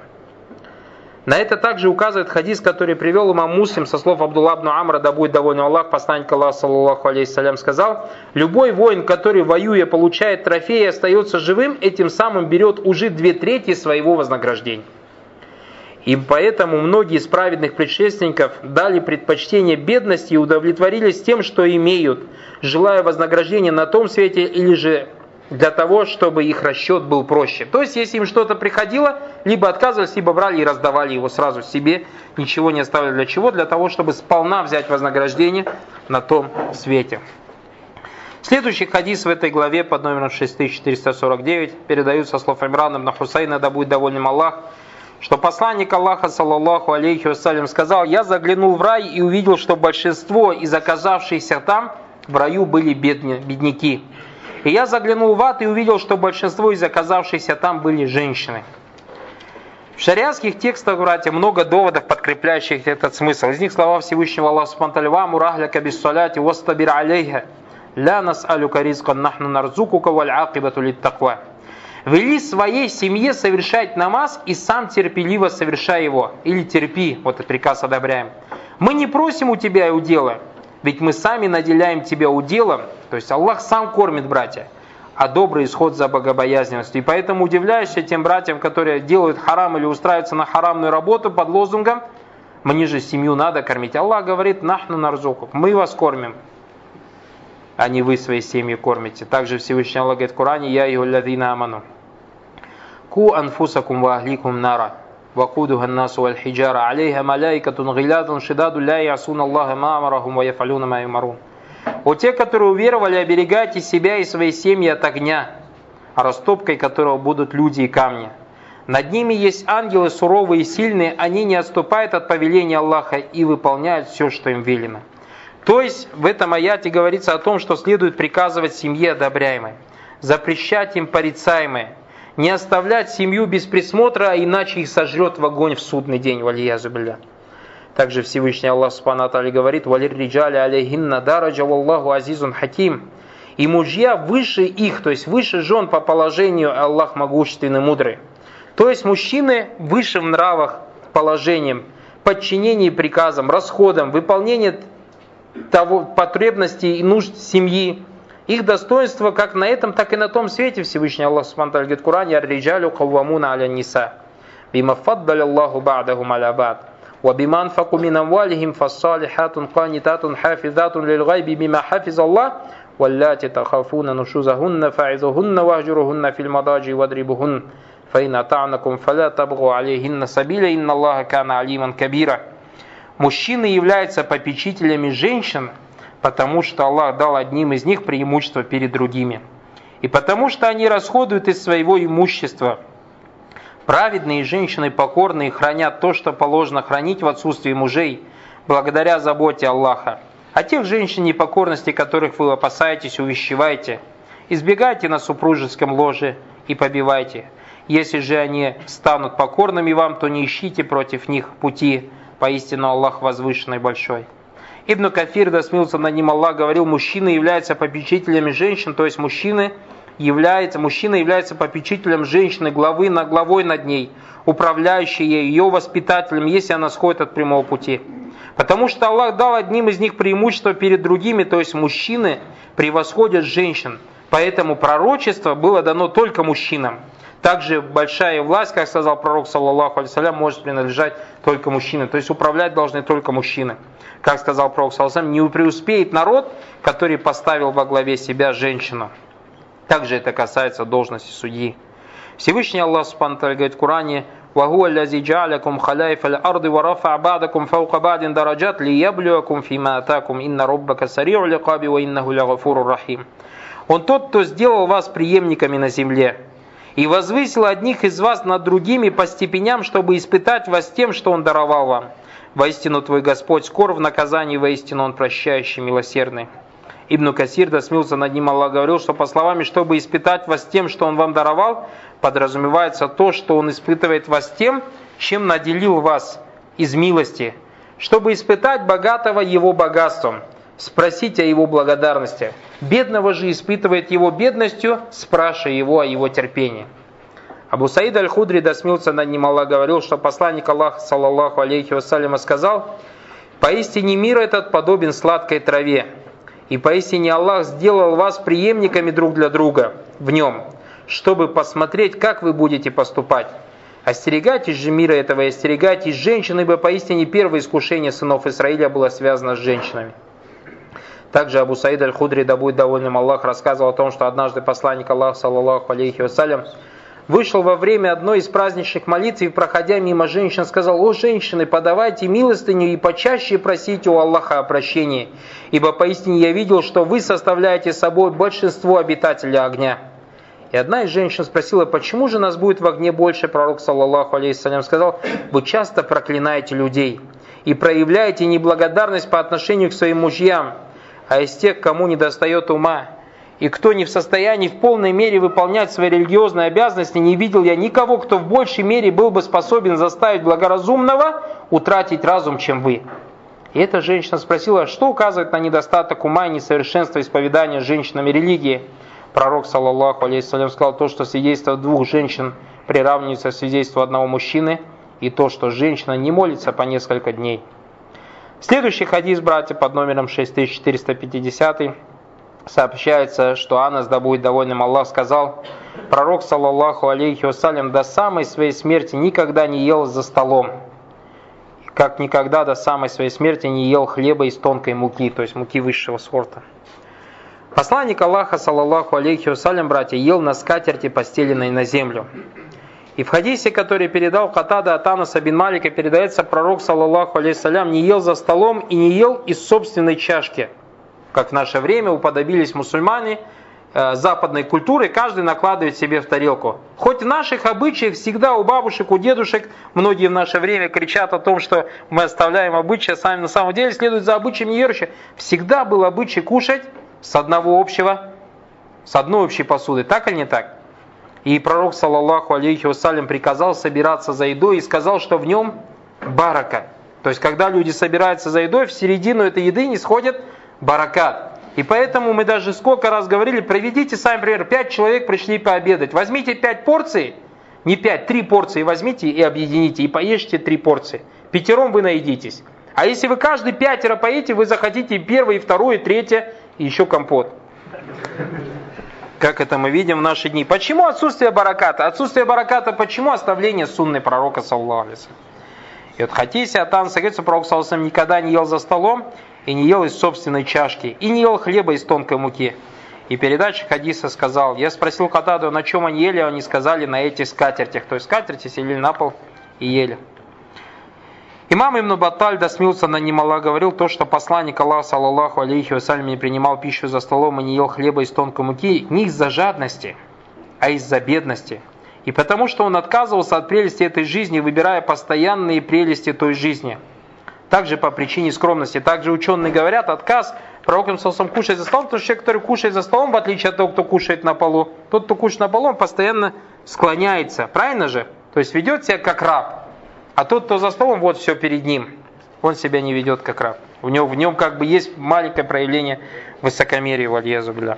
На это также указывает хадис, который привел имам Муслим со слов Абдулла ибн Амра, да будет доволен Аллах, посланник Аллаха, саллаллаху алейхи вассалям, сказал: «Любой воин, который, воюя, получает трофеи и остается живым, этим самым берет уже 2/3 своего вознаграждения». И поэтому многие из праведных предшественников дали предпочтение бедности и удовлетворились тем, что имеют, желая вознаграждения на том свете или же для того, чтобы их расчет был проще. То есть, если им что-то приходило, либо отказывались, либо брали и раздавали его сразу себе, ничего не оставили. Для чего? Для того, чтобы сполна взять вознаграждение на том свете. Следующий хадис в этой главе под номером 6449 передают со слов Имрана ибн Хусайна, да будет доволен Аллах, что посланник Аллаха, саллаллаху алейхи вассалям, сказал: «Я заглянул в рай и увидел, что большинство из оказавшихся там в раю были бедняки. И я заглянул в ад и увидел, что большинство из оказавшихся там были женщины». В шариатских текстах, братья, много доводов, подкрепляющих этот смысл. Из них слова Всевышнего Аллаха субхану ва тааля: «Ва амур ахляка биссаляти вастабир алейха, ля нас'алюка ризкан нахну нарзукука валь акибату литтаква». Вели своей семье совершать намаз и сам терпеливо совершай его. Или терпи, вот этот приказ одобряем. Мы не просим у тебя удела, ведь мы сами наделяем тебя уделом. То есть Аллах сам кормит, братья, а добрый исход за богобоязненностью. И поэтому удивляешься тем братьям, которые делают харам или устраиваются на харамную работу под лозунгом: «Мне же семью надо кормить». Аллах говорит: «Нахну нарзуку», мы вас кормим, а не вы свои семьи кормите. Также Всевышний Аллах говорит в Коране: «Я айюхаллазина аману ку анфусакум ва ахликум нара вакудуха ан-насу валь хиджара алейха малайкатун гилядун шидаду ля ясуна Аллаха ма амарахум ва яфалюна ма юмарун». О те, которые уверовали, оберегайте себя и свои семьи от огня, растопкой которого будут люди и камни. Над ними есть ангелы суровые и сильные, они не отступают от повеления Аллаха и выполняют все, что им велено. То есть в этом аяте говорится о том, что следует приказывать семье одобряемой, запрещать им порицаемое, не оставлять семью без присмотра, а иначе их сожрет в огонь в судный день. Валиязу билля. Также Всевышний Аллах Субхану ва Тааля говорит: «Валир риджали алейхинна дараджа валлаху азизун хаким». И мужья выше их, то есть выше жен по положению, Аллах могущественный, мудрый. То есть мужчины выше в нравах положением, подчинении приказам, расходам, выполнении потребностей и нужд семьи. Их достоинство как на этом, так и на том свете. Всевышний Аллах Субхану ва Тааля говорит в Коране: «Ар-риджалю каввамуна аля ниса, бима фаддаля Аллаху ба'дахум аля ба'д, ва бима анфаку мин амвалихим фассалихатун канитатун хафизатун лил гайби бима хафиз Аллах, валлати тахафуна нушузахунна фа'изухунна вахджурухунна фил мададжи вадрибухун, фаин ата'накум фаля табгу алейхинна сабиля, инна Аллаха кана алиман кабира». Мужчины являются попечителями женщин, потому что Аллах дал одним из них преимущество перед другими. И потому что они расходуют из своего имущества. Праведные женщины покорные хранят то, что положено хранить в отсутствии мужей, благодаря заботе Аллаха. А тех женщин непокорности, которых вы опасаетесь, увещевайте. Избегайте на супружеском ложе и побивайте. Если же они станут покорными вам, то не ищите против них пути. Поистину Аллах возвышенный большой. Ибн Кафир, да смилуется над ним Аллах, говорил: мужчины являются попечителями женщин, то есть мужчина является попечителем женщины, главой над ней, управляющей ее воспитателем, если она сходит от прямого пути. Потому что Аллах дал одним из них преимущество перед другими, то есть мужчины превосходят женщин. Поэтому пророчество было дано только мужчинам. Также большая власть, как сказал пророк, саллаллаху алейхи ва саллям, может принадлежать только мужчинам. То есть управлять должны только мужчины. Как сказал пророк, саллаллаху алейхи ва саллям, не преуспеет народ, который поставил во главе себя женщину. Также это касается должности судьи. Всевышний Аллах Субхану ва Тааля говорит в Коране: «Вахуа лази джа'алякум халяйфа аль-арды ва рафа ба'дакум фаука ба'дин дараджат лияблюакум фима атакум инна роббака сари'у ликаби ва иннаху лагафурур рахим». Он тот, кто сделал вас преемниками на земле и возвысил одних из вас над другими по степеням, чтобы испытать вас тем, что Он даровал вам. Воистину твой Господь скор в наказании, воистину Он прощающий, милосердный. Ибн Касир, да смилуется над ним Аллах, говорил, что по словам, чтобы испытать вас тем, что Он вам даровал, подразумевается то, что Он испытывает вас тем, чем наделил вас из милости, чтобы испытать богатого его богатством, спросить о его благодарности. Бедного же испытывает его бедностью, спрашивая его о его терпении. Абу Саид аль-Худри, да смилуется над ним Аллах, говорил, что посланник Аллаха, саллаллаху алейхи ва саллям, сказал: «Поистине мир этот подобен сладкой траве, и поистине Аллах сделал вас преемниками друг для друга в нем, чтобы посмотреть, как вы будете поступать. Остерегайтесь же мира этого и остерегайтесь женщин, ибо поистине первое искушение сынов Израиля было связано с женщинами». Также Абу Саид аль-Худри, да будет довольным Аллах, рассказывал о том, что однажды посланник Аллаха, саллаллаху алейхи ва саллям, вышел во время одной из праздничных молитв и, проходя мимо женщин, сказал: «О женщины, подавайте милостыню и почаще просите у Аллаха о прощении, ибо поистине я видел, что вы составляете собой большинство обитателей огня». И одна из женщин спросила: «Почему же нас будет в огне больше?» Пророк, саллаллаху алейхи ва саллям, сказал: «Вы часто проклинаете людей и проявляете неблагодарность по отношению к своим мужьям, а из тех, кому недостает ума, и кто не в состоянии в полной мере выполнять свои религиозные обязанности, не видел я никого, кто в большей мере был бы способен заставить благоразумного утратить разум, чем вы». И эта женщина спросила: что указывает на недостаток ума и несовершенство исповедания женщинами религии? Пророк, саллаллаху алейхи ва саллям, сказал: то, что свидетельство двух женщин приравнивается к свидетельству одного мужчины, и то, что женщина не молится по несколько дней. Следующий хадис, братья, под номером 6450 сообщается, что Анас, да будет довольным Аллах, сказал: пророк, саллаллаху алейхи ва саллям, до самой своей смерти никогда не ел за столом, как никогда до самой своей смерти не ел хлеба из тонкой муки, то есть муки высшего сорта. Посланник Аллаха, саллаллаху алейхи ва саллям, братья, ел на скатерти, постеленной на землю. И в хадисе, который передал Катада от Анаса бин Малика, передается: пророк, саллаллаху алейхи ва саллям, не ел за столом и не ел из собственной чашки. Как в наше время уподобились мусульмане, западной культуры, каждый накладывает себе в тарелку. Хоть в наших обычаях всегда у бабушек, у дедушек, многие в наше время кричат о том, что мы оставляем обычаи, сами на самом деле следуют за обычаями неверующих. Всегда был обычай кушать с одной общей посуды. Так или не так? И пророк, саллаллаху алейхи вассалям, приказал собираться за едой и сказал, что в нем барака. То есть, когда люди собираются за едой, в середину этой еды не сходит баракат. И поэтому мы даже сколько раз говорили, проведите сами, например, 5 человек пришли пообедать. Возьмите 5 порций, не 5, 3 порции возьмите и объедините, и поешьте 3 порции. 5 вы наедитесь. А если вы каждый 5 поедите, вы захотите 1, 2, 3 и еще компот. Как это мы видим в наши дни. Почему отсутствие бараката? Отсутствие бараката, почему оставление сунны пророка, саллаллаху алейхи ва саллям? И вот в хадисе от Анаса говорится, пророк, саллаллаху алейхи ва саллям, никогда не ел за столом, и не ел из собственной чашки, и не ел хлеба из тонкой муки. И передача хадиса сказал, я спросил Катаду, на чем они ели, они сказали, на этих скатертях. То есть скатерти сели на пол и ели. Имам Ибн Батталь досмился на немало, говорил то, что посланник Аллаха, саллаллаху алейхи вассалям, не принимал пищу за столом и не ел хлеба из тонкой муки не из-за жадности, а из-за бедности. И потому что он отказывался от прелести этой жизни, выбирая постоянные прелести той жизни. Также по причине скромности. Также ученые говорят, отказ пророком саллаллаху алейхи кушать за столом, потому что человек, который кушает за столом, в отличие от того, кто кушает на полу, тот, кто кушает на полу, он постоянно склоняется. Правильно же? То есть ведет себя как раб. А тот, кто за столом, вот все перед ним. Он себя не ведет как раб. В нем как бы есть маленькое проявление высокомерия, вальязу билля.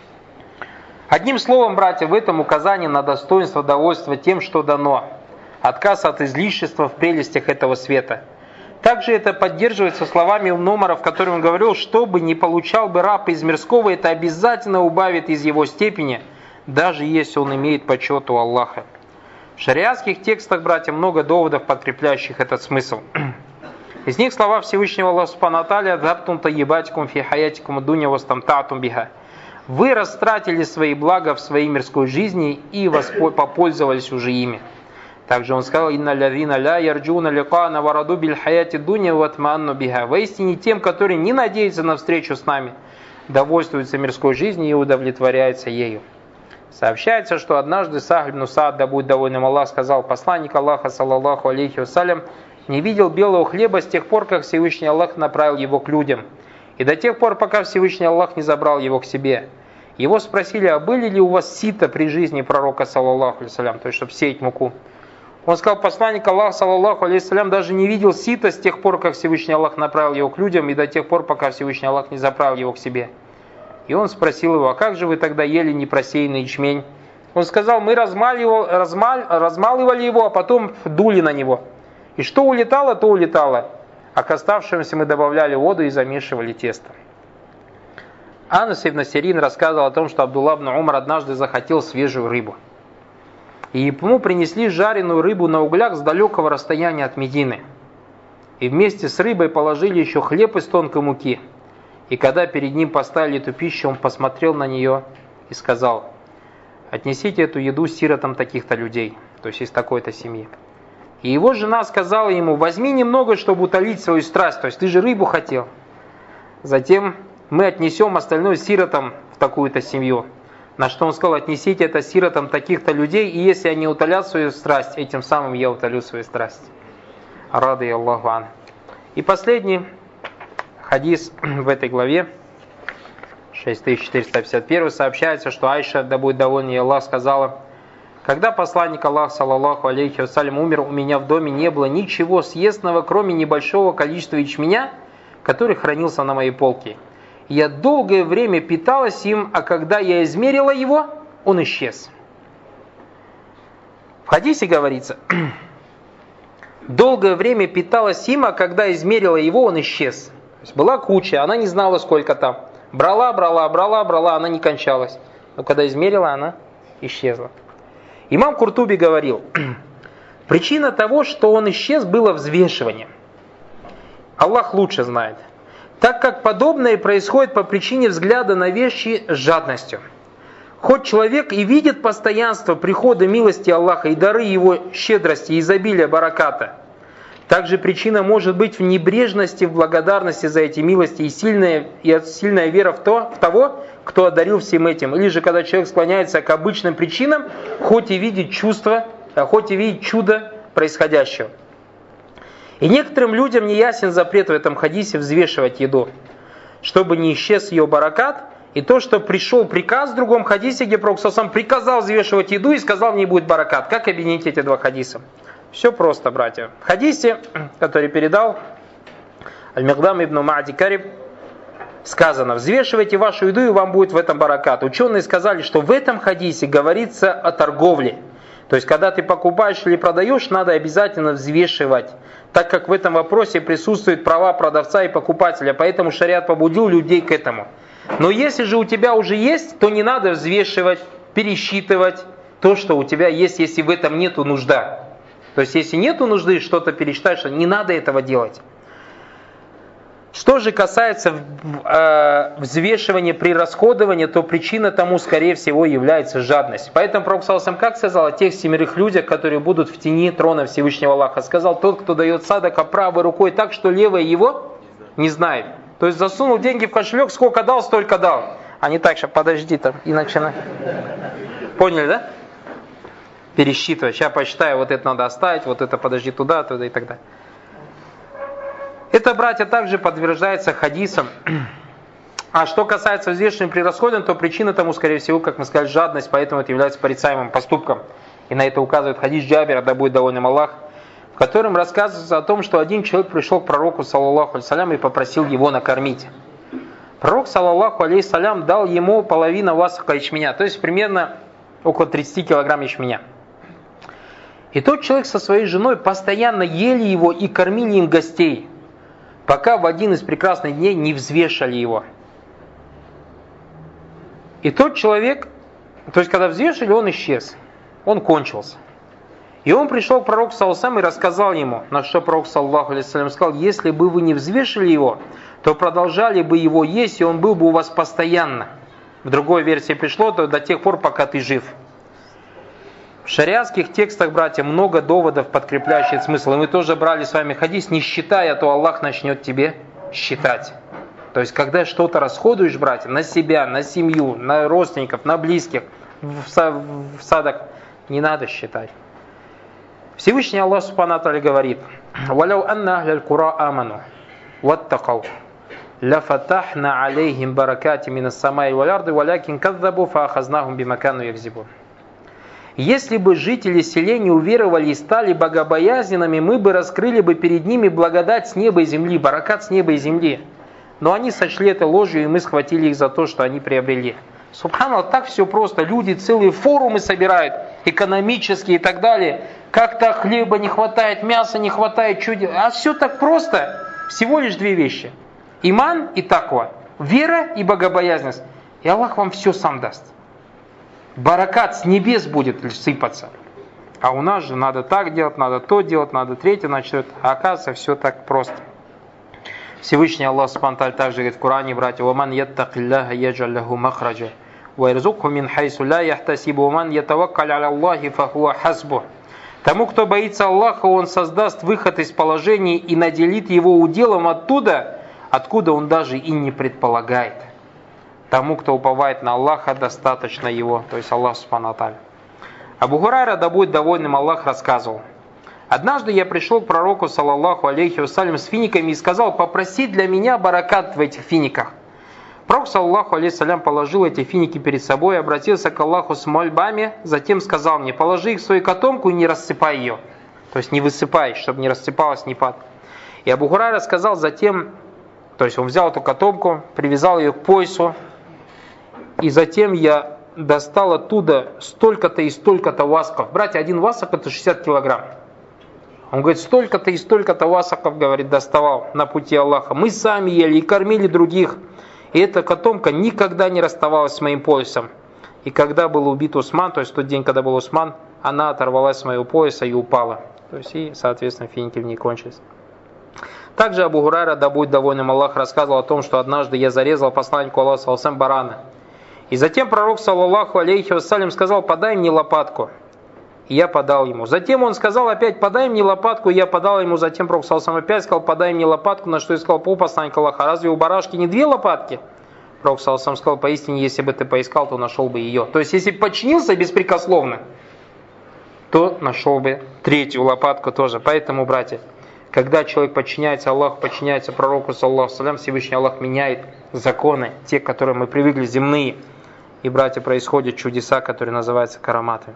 Одним словом, братья, в этом указание на достоинство довольства тем, что дано. Отказ от излишества в прелестях этого света. Также это поддерживается словами Умара, в котором он говорил, что бы ни получал бы раб из мирского, это обязательно убавит из его степени, даже если он имеет почет у Аллаха. В шариатских текстах, братья, много доводов, подкрепляющих этот смысл. Из них слова Всевышнего Аллаха субхану ва тааля «Дабтум таyyибатикум фи хаятикум дуня вастамтаатум биха». Вы растратили свои блага в своей мирской жизни и попользовались уже ими. Также он сказал: «Инна лявина ля ярджуна ликана вараду биль хаяти дуня ватманну биха». Воистине тем, которые не надеются на встречу с нами, довольствуются мирской жизнью и удовлетворяются ею. Сообщается, что однажды Сахль ибн Саад, да будет довольным Аллах, сказал: посланник Аллаха, саллаллаху алейхи вассалям, не видел белого хлеба с тех пор, как Всевышний Аллах направил его к людям, и до тех пор, пока Всевышний Аллах не забрал его к себе. Его спросили: а были ли у вас сито при жизни пророка, саллаллаху алейхи вассалям, то есть чтобы сеять муку? Он сказал: посланник Аллаха, саллаллаху алейхи вассалям, даже не видел сита с тех пор, как Всевышний Аллах направил его к людям, и до тех пор, пока Всевышний Аллах не заправил его к себе. И он спросил его: а как же вы тогда ели непросеянный ячмень? Он сказал: мы размаливали его, а потом дули на него. И что улетало, то улетало. А к оставшимся мы добавляли воду и замешивали тесто. Анас ибн Сирин рассказывал о том, что Абдулла ибн Умар однажды захотел свежую рыбу. И ему принесли жареную рыбу на углях с далекого расстояния от Медины. И вместе с рыбой положили еще хлеб из тонкой муки. И когда перед ним поставили эту пищу, он посмотрел на нее и сказал: отнесите эту еду сиротам таких-то людей, то есть из такой-то семьи. И его жена сказала ему: возьми немного, чтобы утолить свою страсть, то есть ты же рыбу хотел. Затем мы отнесем остальное сиротам в такую-то семью. На что он сказал: отнесите это сиротам таких-то людей, и если они утолят свою страсть, этим самым я утолю свою страсть. Рады Аллаху ан. И последний хадис в этой главе, 6451, сообщается, что Айша, да будет довольна Аллах, сказала: когда посланник Аллаха, саллаллаху алейхи вассалям, умер, у меня в доме не было ничего съестного, кроме небольшого количества ячменя, который хранился на моей полке. Я долгое время питалась им, а когда я измерила его, он исчез. В хадисе говорится: долгое время питалась им, а когда измерила его, он исчез. То есть была куча, она не знала, сколько там. Брала, она не кончалась. Но когда измерила, она исчезла. Имам Куртуби говорил: причина того, что он исчез, было взвешивание. Аллах лучше знает. Так как подобное происходит по причине взгляда на вещи с жадностью. Хоть человек и видит постоянство прихода милости Аллаха и дары его щедрости и изобилия бараката, также причина может быть в небрежности, в благодарности за эти милости и сильная вера в того, кто одарил всем этим. Или же когда человек склоняется к обычным причинам, хоть и видит чувство, хоть и видит чудо происходящего. И некоторым людям не ясен запрет в этом хадисе взвешивать еду, чтобы не исчез ее баракат. И то, что пришел приказ в другом хадисе, где Пророк сам приказал взвешивать еду и сказал, не будет баракат. Как объединить эти два хадиса? Все просто, братья. В хадисе, который передал Аль-Микдам ибн Ма'ди Кариб, сказано: взвешивайте вашу еду, и вам будет в этом баракат. Ученые сказали, что в этом хадисе говорится о торговле. То есть, когда ты покупаешь или продаешь, надо обязательно взвешивать, так как в этом вопросе присутствуют права продавца и покупателя. Поэтому шариат побудил людей к этому. Но если же у тебя уже есть, то не надо взвешивать, пересчитывать то, что у тебя есть, если в этом нету нужда. То есть, если нету нужды что-то пересчитать, не надо этого делать. Что же касается взвешивания при расходовании, то причина тому, скорее всего, является жадность. Поэтому Пророк ﷺ как сказал о тех 7 людях, которые будут в тени трона Всевышнего Аллаха? Сказал: тот, кто дает садака правой рукой так, что левая его не знает. То есть засунул деньги в кошелек, сколько дал, столько дал. А не так, что подожди там и начинай. Поняли, да? Пересчитывать. Сейчас посчитаю, вот это надо оставить, вот это подожди туда и так далее. Это, братья, также подтверждается хадисом. А что касается взвешивания при расходе, то причина тому, скорее всего, как мы сказали, жадность, поэтому это является порицаемым поступком. И на это указывает хадис Джабира, да будет доволен Аллах, в котором рассказывается о том, что один человек пришел к пророку, саллаллаху алейхи, и попросил его накормить. Пророк, саллаллаху алейхи, дал ему половину васака ячменя, то есть примерно около 30 килограмм ячменя. И тот человек со своей женой постоянно ели его и кормили им гостей, пока в один из прекрасных дней не взвешали его. И тот человек, то есть когда взвешали, он исчез, он кончился. И он пришел к пророку саллаллаху и рассказал ему, на что пророк саллаллаху алейхи сказал: если бы вы не взвешили его, то продолжали бы его есть, и он был бы у вас постоянно. В другой версии пришло, то до тех пор, пока ты жив. В шариатских текстах, братья, много доводов, подкрепляющих смысл. И мы тоже брали с вами хадис: не считай, а то Аллах начнет тебе считать. То есть, когда что-то расходуешь, братья, на себя, на семью, на родственников, на близких, в садок, не надо считать. Всевышний Аллах Субхану ва Тааля говорит: «Валяу анна ахляль кура аману ваттакау лафатахна алейхим баракати минас самаи валь арды валякин каззабу фаахазнахум бимакану якзибун». Если бы жители селения уверовали и стали богобоязненными, мы бы раскрыли бы перед ними благодать с неба и земли, баракат с неба и земли. Но они сочли это ложью, и мы схватили их за то, что они приобрели. Субханаллах, так все просто. Люди целые форумы собирают, экономические и так далее. Как-то хлеба не хватает, мяса не хватает, чудо. А все так просто. Всего лишь 2 вещи. Иман и таква. Вера и богобоязненность. И Аллах вам все сам даст. Баракат с небес будет сыпаться. А у нас же надо так делать, надо то делать, надо третье, значит, а оказывается, все так просто. Всевышний Аллах Субхану ва Тааля также говорит в Коране, братья: «Ваман яттакиллаха яджаль лаху махраджа, ва ярзукху мин хайсу ла яхтасибу, ваман ятаваккаль аля Аллахи фахуа хасбу». Тому, кто боится Аллаха, Он создаст выход из положения и наделит его уделом оттуда, откуда он даже и не предполагает. Тому, кто уповает на Аллаха, достаточно его, то есть Аллах Субхану ва Тааля. Абу Хурайра, да будет довольным Аллах, рассказывал: однажды я пришел к пророку, саллаллаху алейхи вассалям, с финиками и сказал: попроси для меня баракат в этих финиках. Пророк, саллаллаху алейхи вассалям, положил эти финики перед собой, обратился к Аллаху с мольбами, затем сказал мне: положи их в свою котомку и не рассыпай ее. То есть не высыпай, чтобы не рассыпалась, не падала. И Абу Хурайра сказал затем, то есть он взял эту котомку, привязал ее к поясу, и затем я достал оттуда столько-то и столько-то васков. Братья, один васак это 60 килограмм. Он говорит, столько-то и столько-то васаков, говорит, доставал на пути Аллаха. Мы сами ели и кормили других. И эта котомка никогда не расставалась с моим поясом. И когда был убит Усман, то есть в тот день, когда был Усман, она оторвалась с моего пояса и упала. То есть и, соответственно, финики в ней кончились. Также Абу Хурайра, да будет довольным Аллах, рассказывал о том, что однажды я зарезал посланнику Аллаха саллаллаху алейхи барана. И затем пророк, саллаллаху алейхи вассалям, сказал: подай мне лопатку. И я подал ему. Затем он сказал опять: подай мне лопатку. И я подал ему. Затем пророк, саллаллаху алейхи вассалям, опять сказал: подай мне лопатку. На что я сказал: по посланнику Аллаха, разве у барашки не 2 лопатки? Пророк саллаллаху сказал: поистине, если бы ты поискал, то нашел бы ее. То есть, если подчинился беспрекословно, то нашел бы третью лопатку тоже. Поэтому, братья, когда человек подчиняется Аллаху, подчиняется пророку саллаллаху алейхи ва саллям, Всевышний Аллах меняет законы, те, к которым мы привыкли, земные. И, братья, происходят чудеса, которые называются караматы.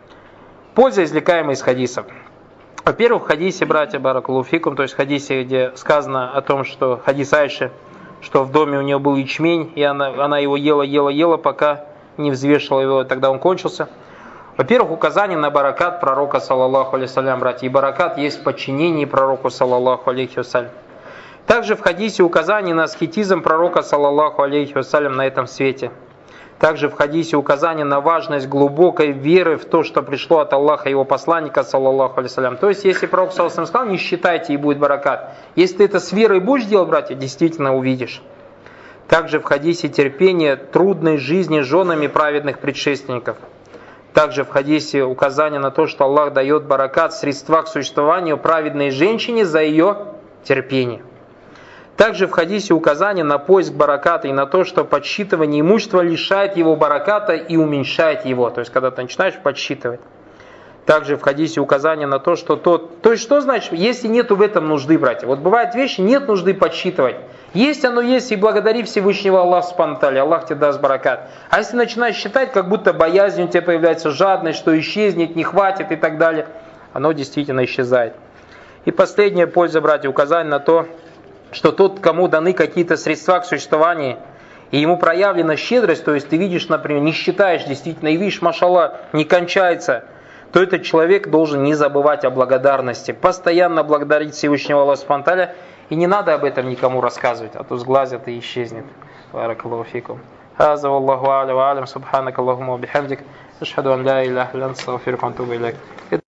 Польза, извлекаемая из хадисов. Во-первых, в хадисе, братья, баракаллаху фикум, то есть в хадисе, где сказано о том, что хадис Айши, что в доме у нее был ячмень, и она его ела, пока не взвешивала его, тогда он кончился. Во-первых, указание на баракат пророка, саллаллаху алейхи ва саллям, братья. И баракат есть в подчинении пророку, саллаллаху алейхи ва саллям. Также в хадисе указание на аскетизм пророка, саллаллаху алейхи ва саллям, на этом свете. Также в хадисе указание на важность глубокой веры в то, что пришло от Аллаха и его посланника, саллаллаху алейхи ва саллям. То есть, если пророк, саллаллаху алейхи ва саллям, сказал: не считайте, и будет баракат. Если ты это с верой будешь делать, братья, действительно увидишь. Также в хадисе терпение трудной жизни женами праведных предшественников. Также в хадисе указание на то, что Аллах дает баракат, средства к существованию праведной женщине за ее терпение. Также в хадисе указание на поиск бараката и на то, что подсчитывание имущества лишает его бараката и уменьшает его. То есть, когда ты начинаешь подсчитывать. Также в хадисе указание на то, что То есть, что значит, если нету в этом нужды, братья? Вот бывают вещи, нет нужды подсчитывать. Есть оно есть, и благодари Всевышнего Аллаха субхану ва тааля, Аллах тебе даст баракат. А если начинаешь считать, как будто боязнь у тебя появляется, жадность, что исчезнет, не хватит и так далее, оно действительно исчезает. И последняя польза, братья, указание на то, что тот, кому даны какие-то средства к существованию, и ему проявлена щедрость, то есть ты видишь, например, не считаешь действительно, и видишь, машалла, не кончается, то этот человек должен не забывать о благодарности, постоянно благодарить Всевышнего Аллаха субхану ва тааля, и не надо об этом никому рассказывать, а то сглазят и исчезнет. Баракаллаху фикум. Хаза валлаху а'ля ва а'лям, субханак Аллахумма ва бихамдик, ашхаду ан ла иляха илля анта, астагфирука ва атубу илейк.